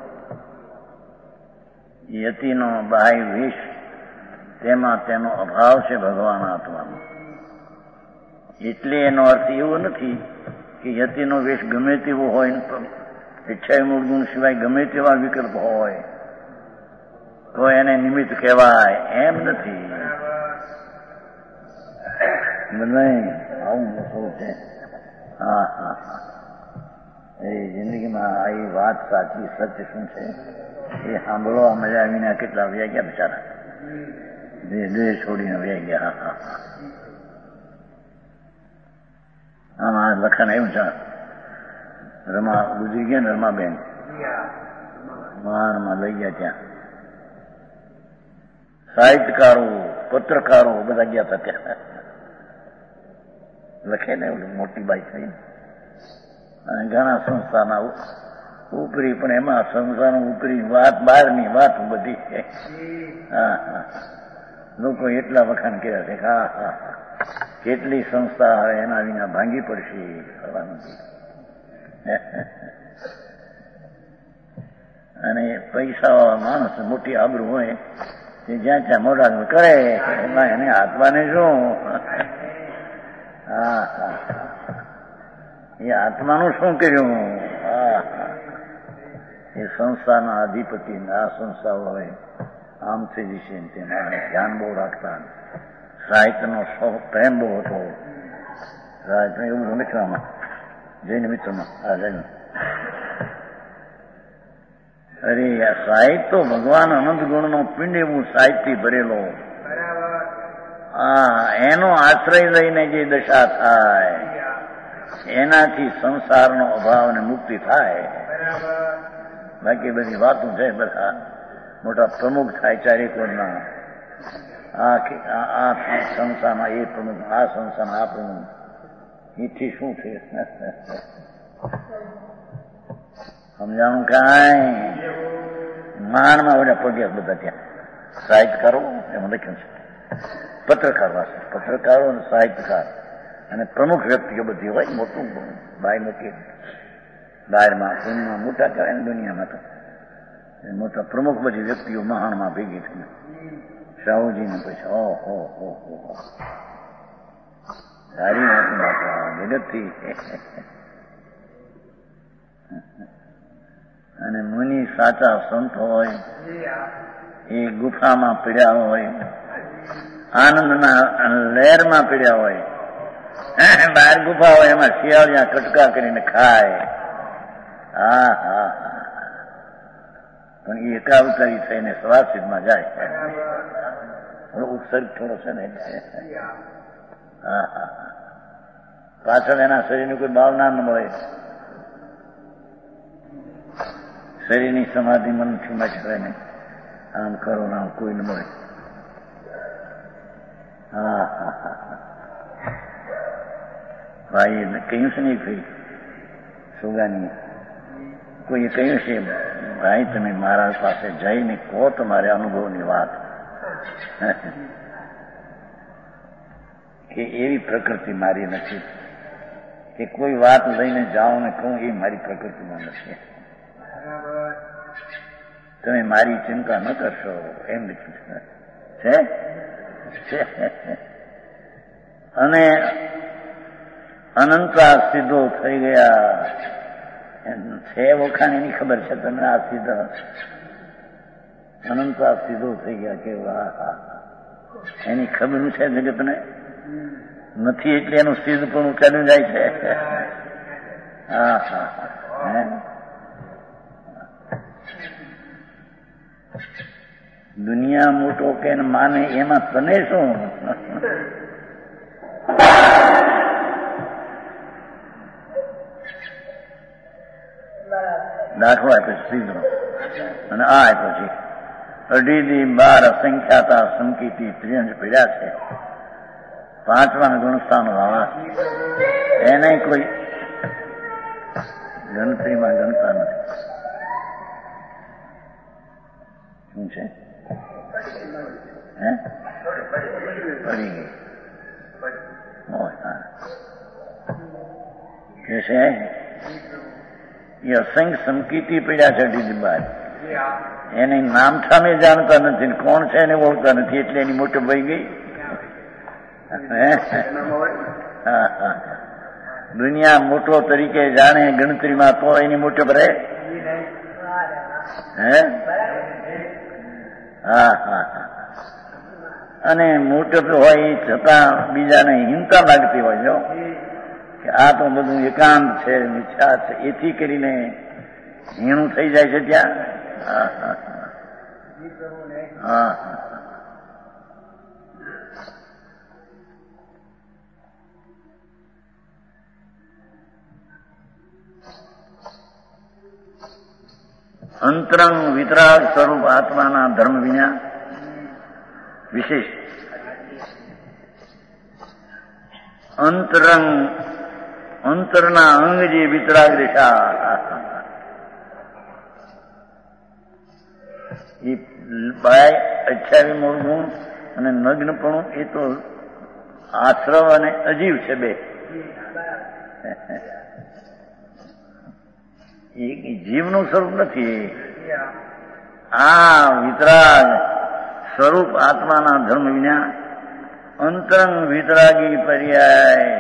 યતિનો બાહ્ય વેશ, તેમાં તેનો અભાવ છે ભગવાન આત્માનો. એટલે એનો અર્થ એવો નથી કે યતિનો વેશ ગમે તેવો હોય, ઈચ્છા મૂળ ગુણ સિવાય ગમે તેવા વિકલ્પ હોય તો એને નિમિત્ત કહેવાય, એમ નથી. આવું મોટું છે. હા હા, એ જિંદગીમાં આ વાત સાચી, સત્ય શું છે એ સાંભળવા મજા આવીને કેટલા વ્યા ગયા બિચારા, દેહ છોડીને વ્યા ગયા. હા હા, આમાં લખણ એવું છે. રમા ગુજરી ગયા ને, રમાબેન મહાનમાં લઈ ગયા. ત્યાં સાહિત્યકારો, પત્રકારો બધા ગયા હતા. ત્યાં લખે ને મોટી બાઈ થઈને, અને ઘણા સંસ્થાના ઉપરી, પણ એમાં સંસ્થાનો ઉપરી વાત, બહારની વાત બધી. હા હા, લોકો એટલા વખાણ કર્યા છે. હા હા, કેટલી સંસ્થા હવે એના વિના ભાંગી પડશે. અને પૈસા માણસ મોટી આબરૂ હોય તે જ્યાં ત્યાં મોઢા કરે, એમાં એને આત્માને શું? હા હા, એ આત્માનું શું કર્યું? હા, એ સંસ્થાના અધિપતિ આ સંસ્થાઓ હોય આમ થઈ જશે. તેમાં ધ્યાન બહુ રાખતા, સાહિત્યનો શોખ, પ્રેમ બહુ હતો. સાહિત્ય એવું મિત્રમાં, જૈન મિત્રમાં આ જૈન. અરે આ સાહિત્ય તો ભગવાન અનંત ગુણનો પિંડ એવું સાહિત્ય ભરેલો. હા, એનો આશ્રય લઈને જે દશા થાય એનાથી સંસારનો અભાવ ને મુક્તિ થાય. બાકી બધી વાતો છે બધા મોટા પ્રમુખ થાય ચારેકોરના. આ સંસ્થામાં એ પ્રમુખ, આ સંસ્થામાં આ પ્રમુખ, એથી શું છે? સમજાણું કાંઈ? માનમાં બધા પગ્યા બધા. ત્યાં સાહિત્યકારો એમાં લખ્યું છે. પત્રકાર વાસે, પત્રકારો અને સાહિત્યકાર અને પ્રમુખ વ્યક્તિઓ બધી હોય. મોટું બાય મૂકી બહારમાં દુનિયામાં મોટા કહેવાય ને, દુનિયામાં તો મોટા પ્રમુખ બધી વ્યક્તિઓ મહાણમાં ભેગી થઈ. શાહુજીને પછી ઓહો હો સારી વાત બાપા, જગતથી. અને મુનિ સાચા સંત હોય એ ગુફામાં પીડ્યા હોય, આનંદના લહેરમાં પીડ્યા હોય. બહાર ગુફા હોય એમાં શિયાળિયા કટકા કરીને ખાય. હા હા, પણ એ એકાવતારી થઈને સ્વાસ્થિતમાં જાય. ઉત્સર્ગ થોડો છે ને. હા હા, પાછળ એના શરીરની કોઈ ભાવના ન મળે. શરીરની સમાધિ મનથી મચરે ને, આમ કરો આમ કોઈ ન મળે. હા હા હા, ભાઈ કહ્યું છે ને ભાઈ સુગાની, કોઈએ કહ્યું છે ભાઈ તમે મારા પાસે જઈને કહો તમારે અનુભવની વાત, કે એવી પ્રકૃતિ મારી નથી કે કોઈ વાત લઈને જાઓ ને કહું એ મારી પ્રકૃતિમાં નથી. તમે મારી ચિંતા ન કરશો એમ લખ્યું છે. અને અનંતા સીધો થઈ ગયા છે. વખાણ એની ખબર છે તમે. આ સીધા અનંતા સીધો થઈ ગયા કેવા એની ખબર છે જગતને નથી, એટલે એનું સીધ પણ ચાલ્યું જાય છે. હા હા હા, દુનિયા મોટો કે માને એમાં તને શું? દાખલો આપ્યો સીધો અને આ આપ્યો છે 18 અસંખ્યાતા સંકિતી ત્રિંજ પીડ્યા છે. 5મા ગુણસ્થાન વાળા એને કોઈ ગણતરીમાં ગણતા નથી. શું છે? પડી ગઈ કે છે એ અસંખ્ય સંકિતી પીડ્યા છે 18 એને નામ સામે જાણતા નથી, કોણ છે એને ઓળખતા નથી, એટલે એની મોટો ભાઈ ગઈ. દુનિયા મોટો તરીકે જાણે ગણતરીમાં તો એની મોટો ભરે. અને મોટો હોય છતાં બીજાને હિંસા લાગતી હોય જો કે આ તો બધું એકાંત છે, મિથ્યા છે, એથી કરીને હીણું થઈ જાય છે ત્યાં. અંતરંગ વિતરાગ સ્વરૂપ આત્માના ધર્મ વિના વિશેષ અંતરના અંગ જે વિતરાગ રેખા એ 28 મૂળ ગુણ અને નગ્નપણું એ તો આશ્રવ અને અજીવ છે બે. એ જીવનું સ્વરૂપ નથી. આ વિતરાગ સ્વરૂપ આત્માના ધર્મ વિના અંતરંગ વિતરાગી પર્યાય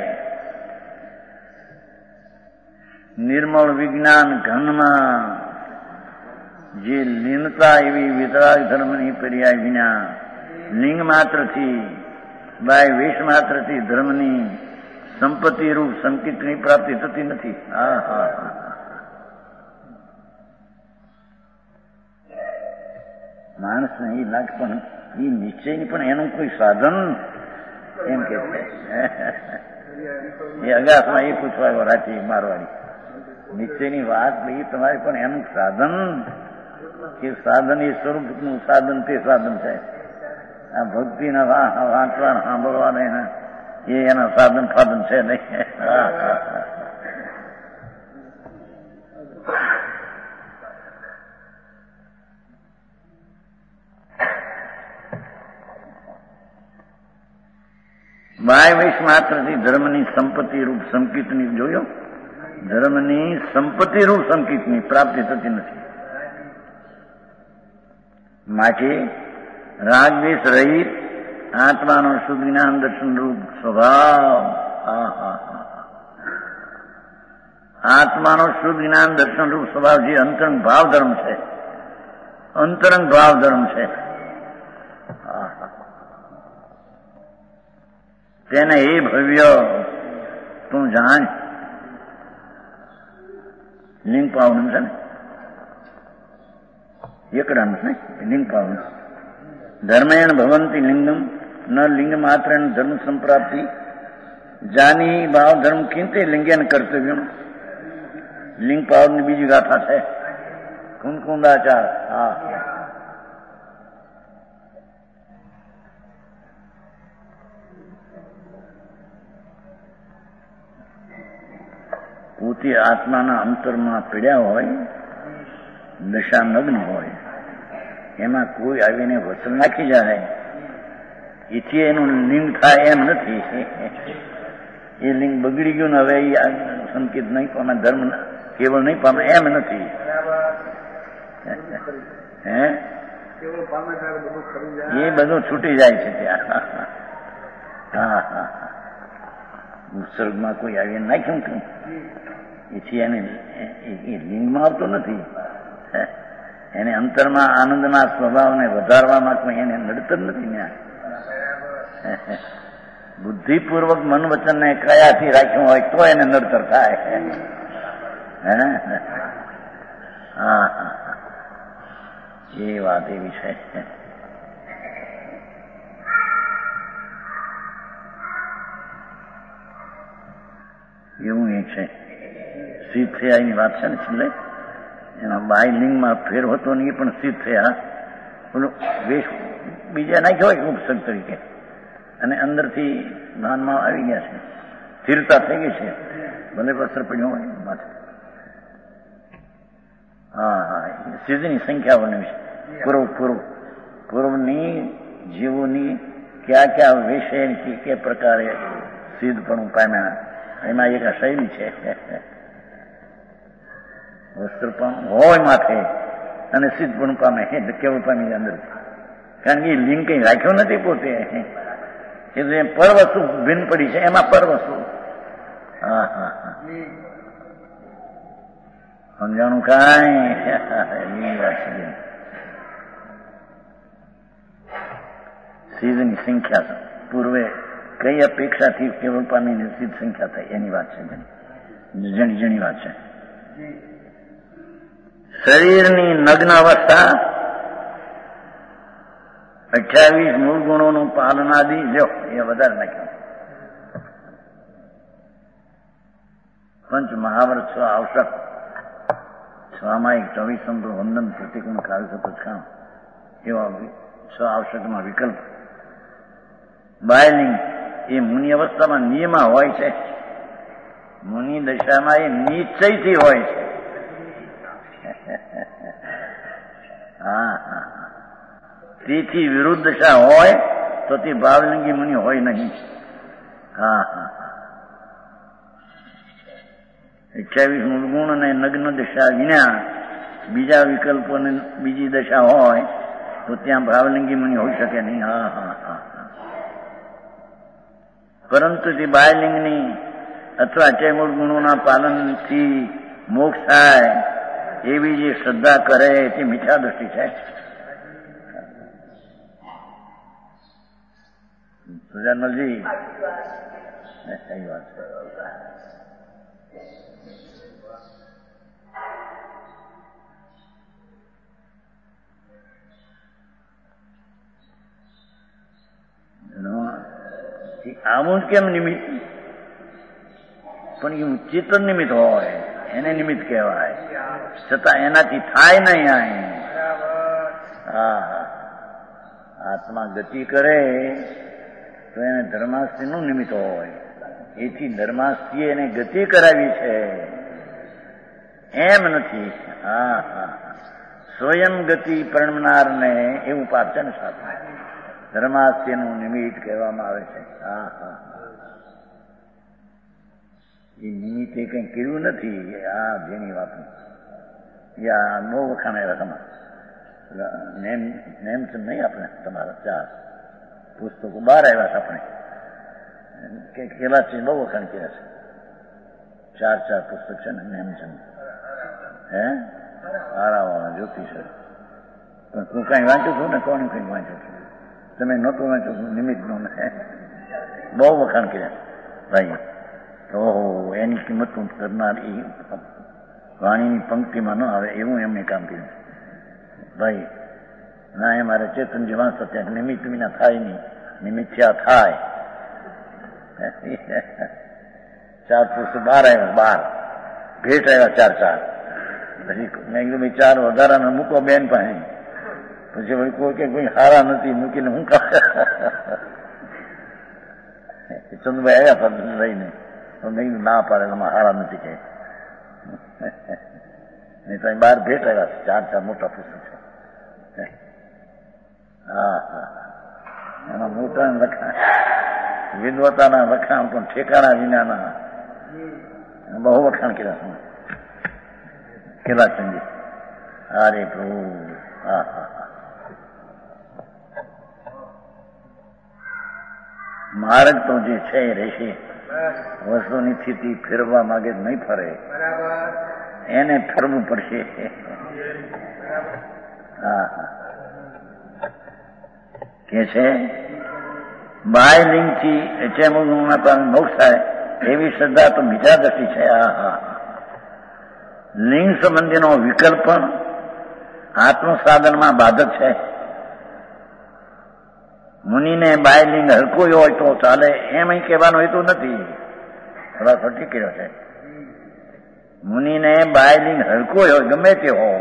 નિર્મળ વિજ્ઞાન ઘનમાં જે લીનતા એવી વિતરાગ ધર્મની પર્યાય વિના લિંગ માત્રથી બાય વેશ માત્રથી ધર્મની સંપત્તિ રૂપ સંકિતની પ્રાપ્તિ થતી નથી. માણસને એ લાગે પણ એ નિશ્ચયની પણ એનું કોઈ સાધન એમ કે એ અગાસમાં એ પૂછવા આવ્યો રાતે મારવાડી નિશ્ચયની વાત એ તમારે પણ એનું સાધન કે સાધન એ સ્વરૂપનું સાધન તે સાધન છે. આ ભક્તિના વાંચવા સાંભળવાના એના એ એના સાધન ફાધન છે નહીં. બાય વૈશ માત્રથી ધર્મની સંપત્તિ રૂપ સંકિતની જોયો ધર્મની સંપત્તિ રૂપ સંકિતની પ્રાપ્તિ થતી નથી. માટે રાગદ્વેષ રહિત આત્માનો શુદ્ધ જ્ઞાન દર્શન રૂપ સ્વભાવ આત્માનો શુદ્ધ જ્ઞાન દર્શન રૂપ સ્વભાવ જે અંતરંગ ભાવ ધર્મ છે, અંતરંગ ભાવ ધર્મ છે, તેને એ ભવ્ય તું જાણ. લિંગ પાવન છે ને એકડાનું છે લિંગ પાવન. ધર્મેણ ભવંતી લિંગમ ન લિંગ માત્ર ધર્મ સંપ્રાપ્તિ જાની ભાવ ધર્મ કિંતે લિંગેન કર્તવ્યમ. લિંગ પાવનની બીજી ગાથા છે કુંકુંદાચાર. પોતે આત્માના અંતરમાં પીડ્યા હોય, દશા નગ્ન હોય, એમાં કોઈ આવીને વચન નાખી જાય એથી એનું લિંગ થાય એમ નથી. એ લિંગ બગડી ગયું ને હવે એ સંકેત નહીં પામે, ધર્મ કેવળ નહીં પામે એમ નથી. એ બધું છૂટી જાય છે ત્યાં. ઉત્સર્ગમાં કોઈ આવીને નાખ્યું કે એથી એને એ લિંગમાં આવતો નથી. એને અંતરમાં આનંદના સ્વભાવને વધારવામાં કોઈ એને નડતર નથી. ત્યાં બુદ્ધિપૂર્વક મન વચનને કયાથી રાખ્યું હોય તો એને નડતર થાય. એ વાત એવી છે. એવું એ છે. સિદ્ધ થયા એની વાત છે ને છેલ્લે એના બાયલિંગમાં ફેર હતો ને એ પણ સિદ્ધ થયા. બોલો વેશ બીજા નાખ્યો હોય ઉપસર્ગ તરીકે અને અંદરથી ભાનમાં આવી ગયા છે, સ્થિરતા થઈ ગઈ છે, ભલે અસર પડ્યો હોય માથે. હા હા, સિદ્ધની સંખ્યા બને છે. પૂર્વની જીવોની ક્યાં ક્યાં વિષય કે પ્રકારે સિદ્ધ પણ પામ્યા એમાં એક શૈલી છે. વસ્ત્ર પણ હોય માથે અને સિદ્ધ પણ પામે કેવું પામી અંદર, કારણ કે એ લિંગ કઈ રાખ્યો નથી પોતે. એટલે પર વસ્તુ ભિન્ન પડી છે એમાં પર વસ્તુ. હા હા હા, સમજાણું કાંઈ વાત છે. સિદ્ધની સંખ્યા પૂર્વે કઈ અપેક્ષાથી કેવળ પામીને સિદ્ધ સંખ્યા થાય એની વાત છે, જણી વાત છે. શરીરની નગ્ન અવસ્થા 28 મૂળ ગુણોનું પાલનાદી જો એ વધારે નાખ્યું. પંચ મહાવર્ત 6 આવશ્યક 6માં 24 વંદન પ્રતિકૂળ કાવ્ય પચખાણ એવા 6 આવશ્યકમાં વિકલ્પ. બાયલિંગ એ મુનિ અવસ્થામાં નિયમા હોય છે, મુનિ દશામાં એ નિશ્ચયથી હોય છે. હા હા, તેથી વિરુદ્ધ દશા હોય તો તે ભાવલિંગી મુનિ હોય નહીં. હા હા, 28 મૂળગુણ અને નગ્ન દશા વિના બીજા વિકલ્પોને બીજી દશા હોય તો ત્યાં ભાવલિંગી મુનિ હોઈ શકે નહીં. હા હા હા, પરંતુ તે બાયલિંગની અથવા 28 મૂળ ગુણોના પાલનથી મોક્ષ થાય એવી જે શ્રદ્ધા કરે તે મિથ્યા દ્રષ્ટિ છે. સુજાનલજી કઈ વાત છે. આવું કેમ નિમિત્ત? પણ એ ચેતન નિમિત્ત હોય એને નિમિત્ત કહેવાય, છતાં એનાથી થાય નહીં. હા હા, આત્મા ગતિ કરે તો એને ધર્માસ્થિનું નિમિત્ત હોય, એથી ધર્માસ્થિએ એને ગતિ કરાવી છે એમ નથી. હા હા, સ્વયં ગતિ પરણનારને એવું પાપ છે ને સાથે ધર્માસ્થિનું નિમિત્ત કહેવામાં આવે છે. હા હા, એ નિમિત્તે કંઈ કર્યું નથી. આ જેની વાત યા બહુ વખાણ આવ્યા તમારા નેમ છે નહીં, આપણે તમારા 4 પુસ્તકો બહાર આવ્યા છે, આપણે કે કેવા છે બહુ વખાણ કર્યા છે. 4 પુસ્તક છે ને નેમચંદ આરાવાળા જ્યોતિષ. પણ તું કઈ વાંચું છું ને? કોણ કઈ વાંચું છું? તમે નહોતું વાંચું છું નિમિત્તનું ને બહુ વખાણ કર્યા ભાઈ. ઓહો, એની કિંમત કરનાર એ વાણીની પંક્તિમાં ન આવે એવું એમને કામ કર્યું ભાઈ. ના, એ મારે ચેતનજી વાંચતા ત્યાં નિમિત્ત વિના થાય નહીં, નિમિત્યા થાય. 4 પુસ્તક બહાર આવ્યા, 12 ભેટ આવ્યા 4. પછી મેં કીધું ભાઈ 4 વધારાના મૂકો બેન પાસે. પછી ભાઈ કોઈ કે ભાઈ હારા નથી મૂકીને હું ચંદભાઈ આવ્યા હતા લઈને, મેં ના પાડે તમારે હારા નથી કે નહીં. તો 12 ભેટ આવ્યા, 4 મોટા પુસ્તક છે. હા હા, એમાં મોટા લખાણ વિદ્વતાના લખાણ પણ ઠેકાણા વિનાના બહુ વખાણ કર્યા કેલા સંગીત. અરે પ્રભુ, હા હા, માર્ગ તો જે છે એ રહેશે. વસ્તુની સ્થિતિ ફેરવવા માંગે નહીં ફરે, એને ફરવું પડશે. હા હા, કે છે બાયલિંગથી મોક્ષ થાય એવી શ્રદ્ધા તો બીજા દ્રષ્ટિ છે. હા હા, લિંગ સંબંધીનો વિકલ્પ આત્મસાધનમાં બાધક છે. મુનિને બાયલિંગ હલકું હોય તો ચાલે એમ અહીં કહેવાનો હેતુ નથી. ખલાસો ઠીક કર્યો છે. મુનિને બાયલિંગ હલકો હોય ગમે તે હો,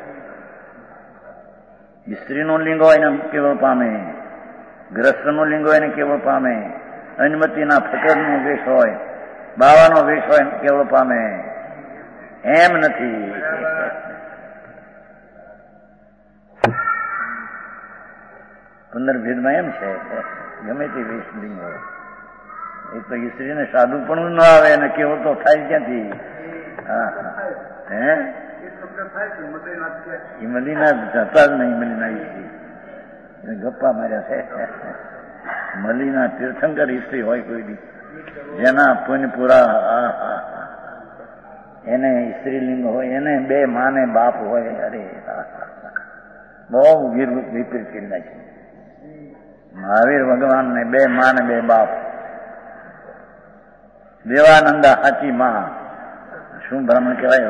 સ્ત્રીનું લિંગ હોય ને કેવળ પામે, ગ્રસ્તનું લિંગ હોય ને કેવળ પામે, અનુમતિના ફકરનો વેશ હોય, બાવાનો વેશ હોય ને કેવળ પામે. એમ નથી. પુનર્ભેદમાં એમ છે ગમે તે વેશ લિંગ હોય. એ તો સ્ત્રીને સાદું પણ ન આવે અને કેવળ તો થાય ક્યાંથી? હે મલીના જતા જ નહીં. મલીના ગપ્પા માર્યા છે. મલીના તીર્થંકર સ્ત્રી હોય કોઈ દી જેના પુનપુરા એને સ્ત્રીલિંગ હોય, એને બે માને બાપ હોય. અરે બહુ વિપરીત કરી નાખી. મહાવીર ભગવાન ને બે માં ને બે બાપ. દેવાનંદા સાચી માં. શું બ્રાહ્મણ કહેવાય?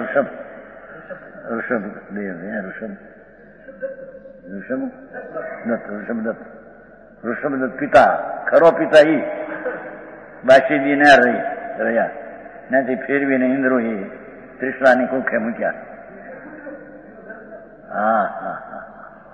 ઋષભદત્ત પિતા, ખરો પિતા ઈ બાસીજી ને રહ્યા ત્યાંથી ફેરવીને ઇન્દ્રો એ ત્રિશલાની કુખે મૂક્યા. હા હા હા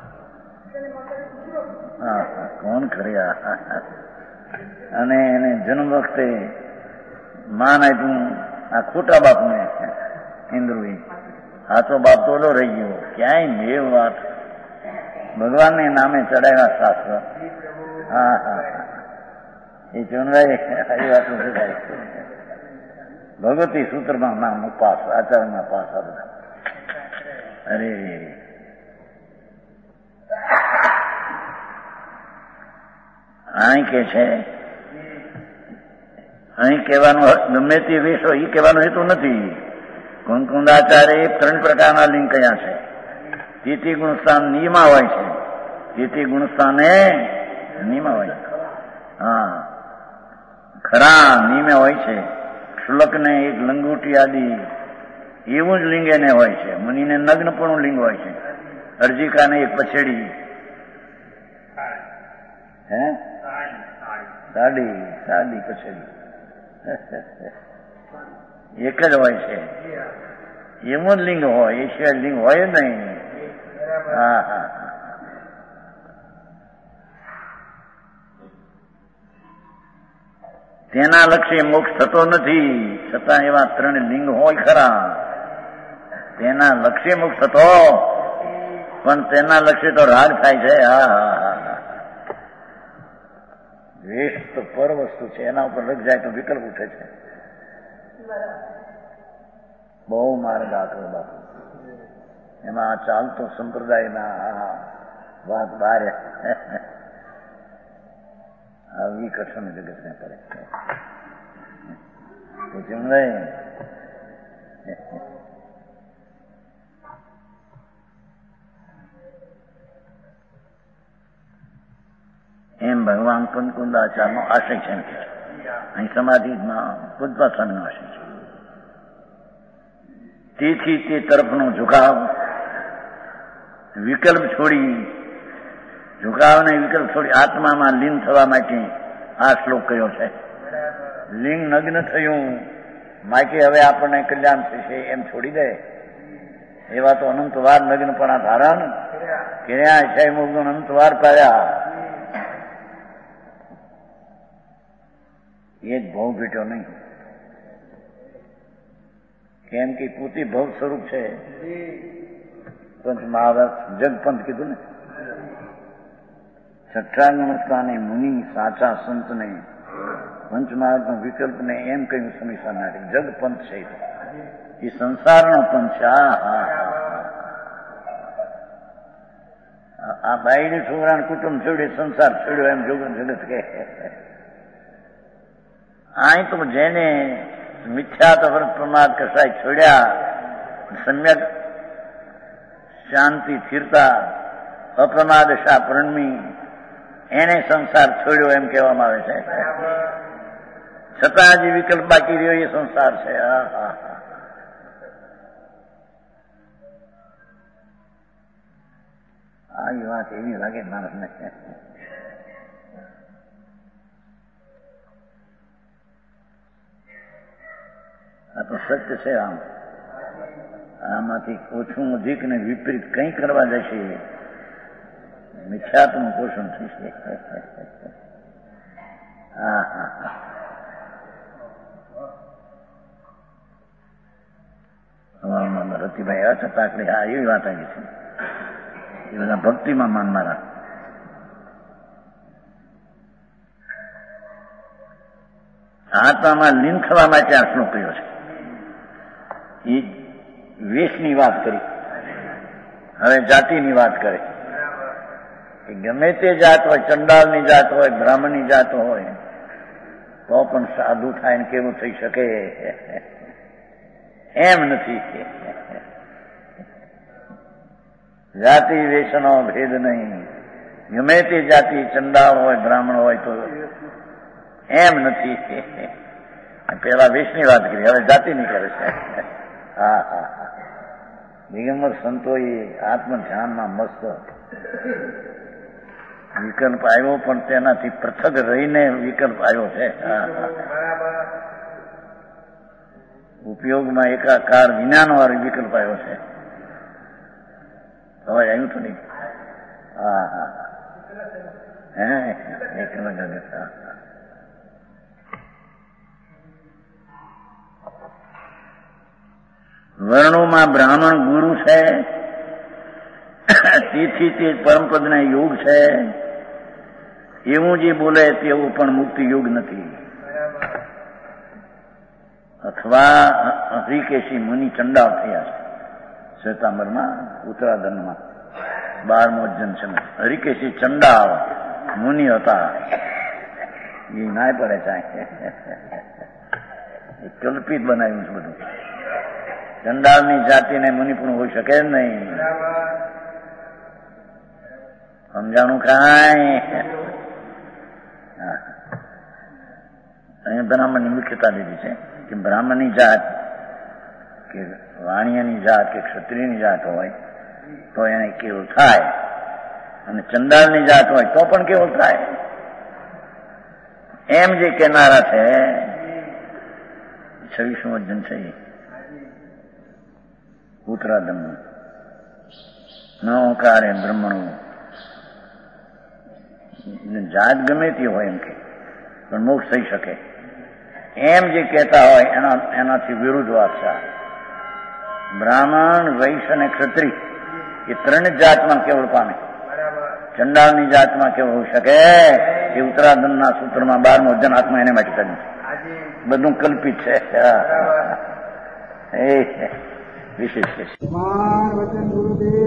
હા હા કોણ ખર્યા. અને એને જન્મ વખતે માન આપ્યું આ ખોટા બાપને ઇન્દ્રુએ. સાચો બાપ તો ઓલો રહી ગયો. ક્યાંય મેવ વાત. ભગવાનને નામે ચડાવ્યા શાસ્ત્ર. હા હા એ ચુનરાય સારી વાત થાય. ભગવતી સૂત્રમાં નામ ઉપાસ, આચાર્યના પાસ આ બધા. અરે અહીં કે છે, અહીં કહેવાનું ગમે તે વેશ હોય એ કહેવાનો હેતુ નથી. કુંકુંદાચાર્ય 3 પ્રકારના લિંગ કયા છે. તિથિ ગુણસ્થાન નિયમા હોય છે. તિથિ ગુણસ્થાને નિયમા હોય છે. હા ખરા નિયમે હોય છે. શુલક ને એક લંગોટી આદિ એવું જ લિંગ એને હોય છે. મુનિને નગ્નપણું લિંગ હોય છે. અર્જિકાને એક પછેડી, હે સાડી પછેડી એક જ હોય છે. એવું જ લિંગ હોય. એ સિવાય લિંગ હોય જ નહીં. હા હા તેના લક્ષ્ય મોક્ષ થતો નથી. છતાં એવા 3 લિંગ હોય ખરા. તેના લક્ષ્ય મોક્ષ થતો, પણ તેના લક્ષ્ય તો રાગ થાય છે. હા હા હા દ્વેષ તો પર વસ્તુ છે. એના ઉપર લગ જાય તો વિકલ્પ ઉઠે છે. બહુ માર્ગ આકરો બાપુ. એમાં આ ચાલતો સંપ્રદાયના વાત બહાર આવી કઠણ જગતને કરે છે. એમ ભગવાન કુંકુંદાચાર્યનો આશય છે. અહીં સમાધિમાં પૂજપા સ્વામીનો આશય છે. તેથી તે તરફનો ઝુકાવ, વિકલ્પ છોડી, ઝુકાવને વિકલ્પ છોડી આત્મામાં લીન થવા માટે આ શ્લોક કયો છે. લિંગ નગ્ન થયું માટે હવે આપણને કલ્યાણ થશે એમ છોડી દે. એવા તો અનંતવાર નગ્નપણા ધારણ કર્યા છે. મુગ્ન અનંતવાર પાડ્યા. એ જ ભવ ભેટ્યો નહીં. કેમ કે પોતે ભવ સ્વરૂપ છે. પંચ મહારાજ જગપંથ કીધું ને. છઠ્ઠા નમસ્કારને મુનિ સાચા સંતને પંચ મહારાજનો વિકલ્પને એમ કહ્યું સમીસા નાટી જગપંથ છે. એ સંસારનો પંથ છે. આ બાઈને છોકરાને કુટુંબ છોડ્યું, સંસાર છોડ્યો એમ જોગન જગત કે. અહીં તો જેને મિથ્યા તો વ્રત પ્રમાદ કસાય છોડ્યા, સમ્યક શાંતિ સ્થિરતા અપ્રમાદ શા પ્રણમી એને સંસાર છોડ્યો એમ કહેવામાં આવે છે. છતાં જે વિકલ્પ બાકી રહ્યો એ સંસાર છે. આવી વાત એવી લાગે માણસને. તો સત્ય છે. આમાંથી ઓછું અધિક ને વિપરીત કંઈ કરવા જશે મિથ્યાત્વનું પોષણ થશે. રતિભાઈ આવ્યા હતા તાકડી. હા, એવી વાત આવી છે. એ બધા ભક્તિમાં માનનારા. આત્મામાં લીન થવા માટે આ શ્લોક કર્યો છે. એ વેશની વાત કરી. હવે જાતિની વાત કરે કે ગમે તે જાત હોય, ચંડાલની જાત હોય, બ્રાહ્મણની જાત હોય, તો પણ સાધુ થાય ને કેવું થઈ શકે? એમ નથી. જાતિ વેશનો ભેદ નહીં. ગમે તે જાતિ, ચંડાળ હોય, બ્રાહ્મણ હોય તો એમ નથી. પેલા વેશની વાત કરી, હવે જાતિની કરે છે. હા હા હા. દિગંબર સંતોએ આત્મ ધ્યાનમાં મસ્ત વિકલ્પ આવ્યો, પણ તેનાથી પૃથક રહીને વિકલ્પ આવ્યો છે. ઉપયોગમાં એકાકાર વિજ્ઞાન વાળો વિકલ્પ આવ્યો છે. હવે આવ્યું તો નહીં. હા હા હે વર્ણોમાં બ્રાહ્મણ ગુરુ છે, તેથી તે પરમપદના યોગ છે. એવું જે બોલે તેવું પણ મુક્તિ યોગ નથી. અથવા હરિકેશી મુનિ ચંડાળ થયા છે. શ્વેતાંબરમાં ઉત્તરાધનમાં 12મો અધ્યયન છે. હરિકેશી ચંડાળ મુનિ હતા. એ ના પડે ચાહે કલ્પિત બનાવ્યું છે બધું. ચંડાળની જાતિને મુનિ પણ હોઈ શકે જ નહીં. સમજાણું કાંઈ? અહીંયા બ્રાહ્મણની મુખ્યતા લીધી છે કે બ્રાહ્મણની જાત કે વાણિયાની જાત કે ક્ષત્રિયની જાત હોય તો એને કેવું થાય, અને ચંડાળની જાત હોય તો પણ કેવું થાય. એમ જે કહેનારા છે 26મું અધ્યયન છે ઉત્તરાધનનું. નૌકારે બ્રહ્મણું જાત ગમે તે હોય એમ કે પણ મોક્ષ થઈ શકે એમ જે કહેતા હોય એનાથી વિરુદ્ધ વાત છે. બ્રાહ્મણ, વૈશ્ય અને ક્ષત્રિય એ ત્રણ જાતમાં કેવળ પામે. ચંડાળની જાતમાં કેવળ હોઈ શકે એ ઉત્તરાધનના સૂત્રમાં 12મો અધ્યયન આત્મા એને માટે કર્યું છે. બધું કલ્પિત છે. એ વિશેષ છે.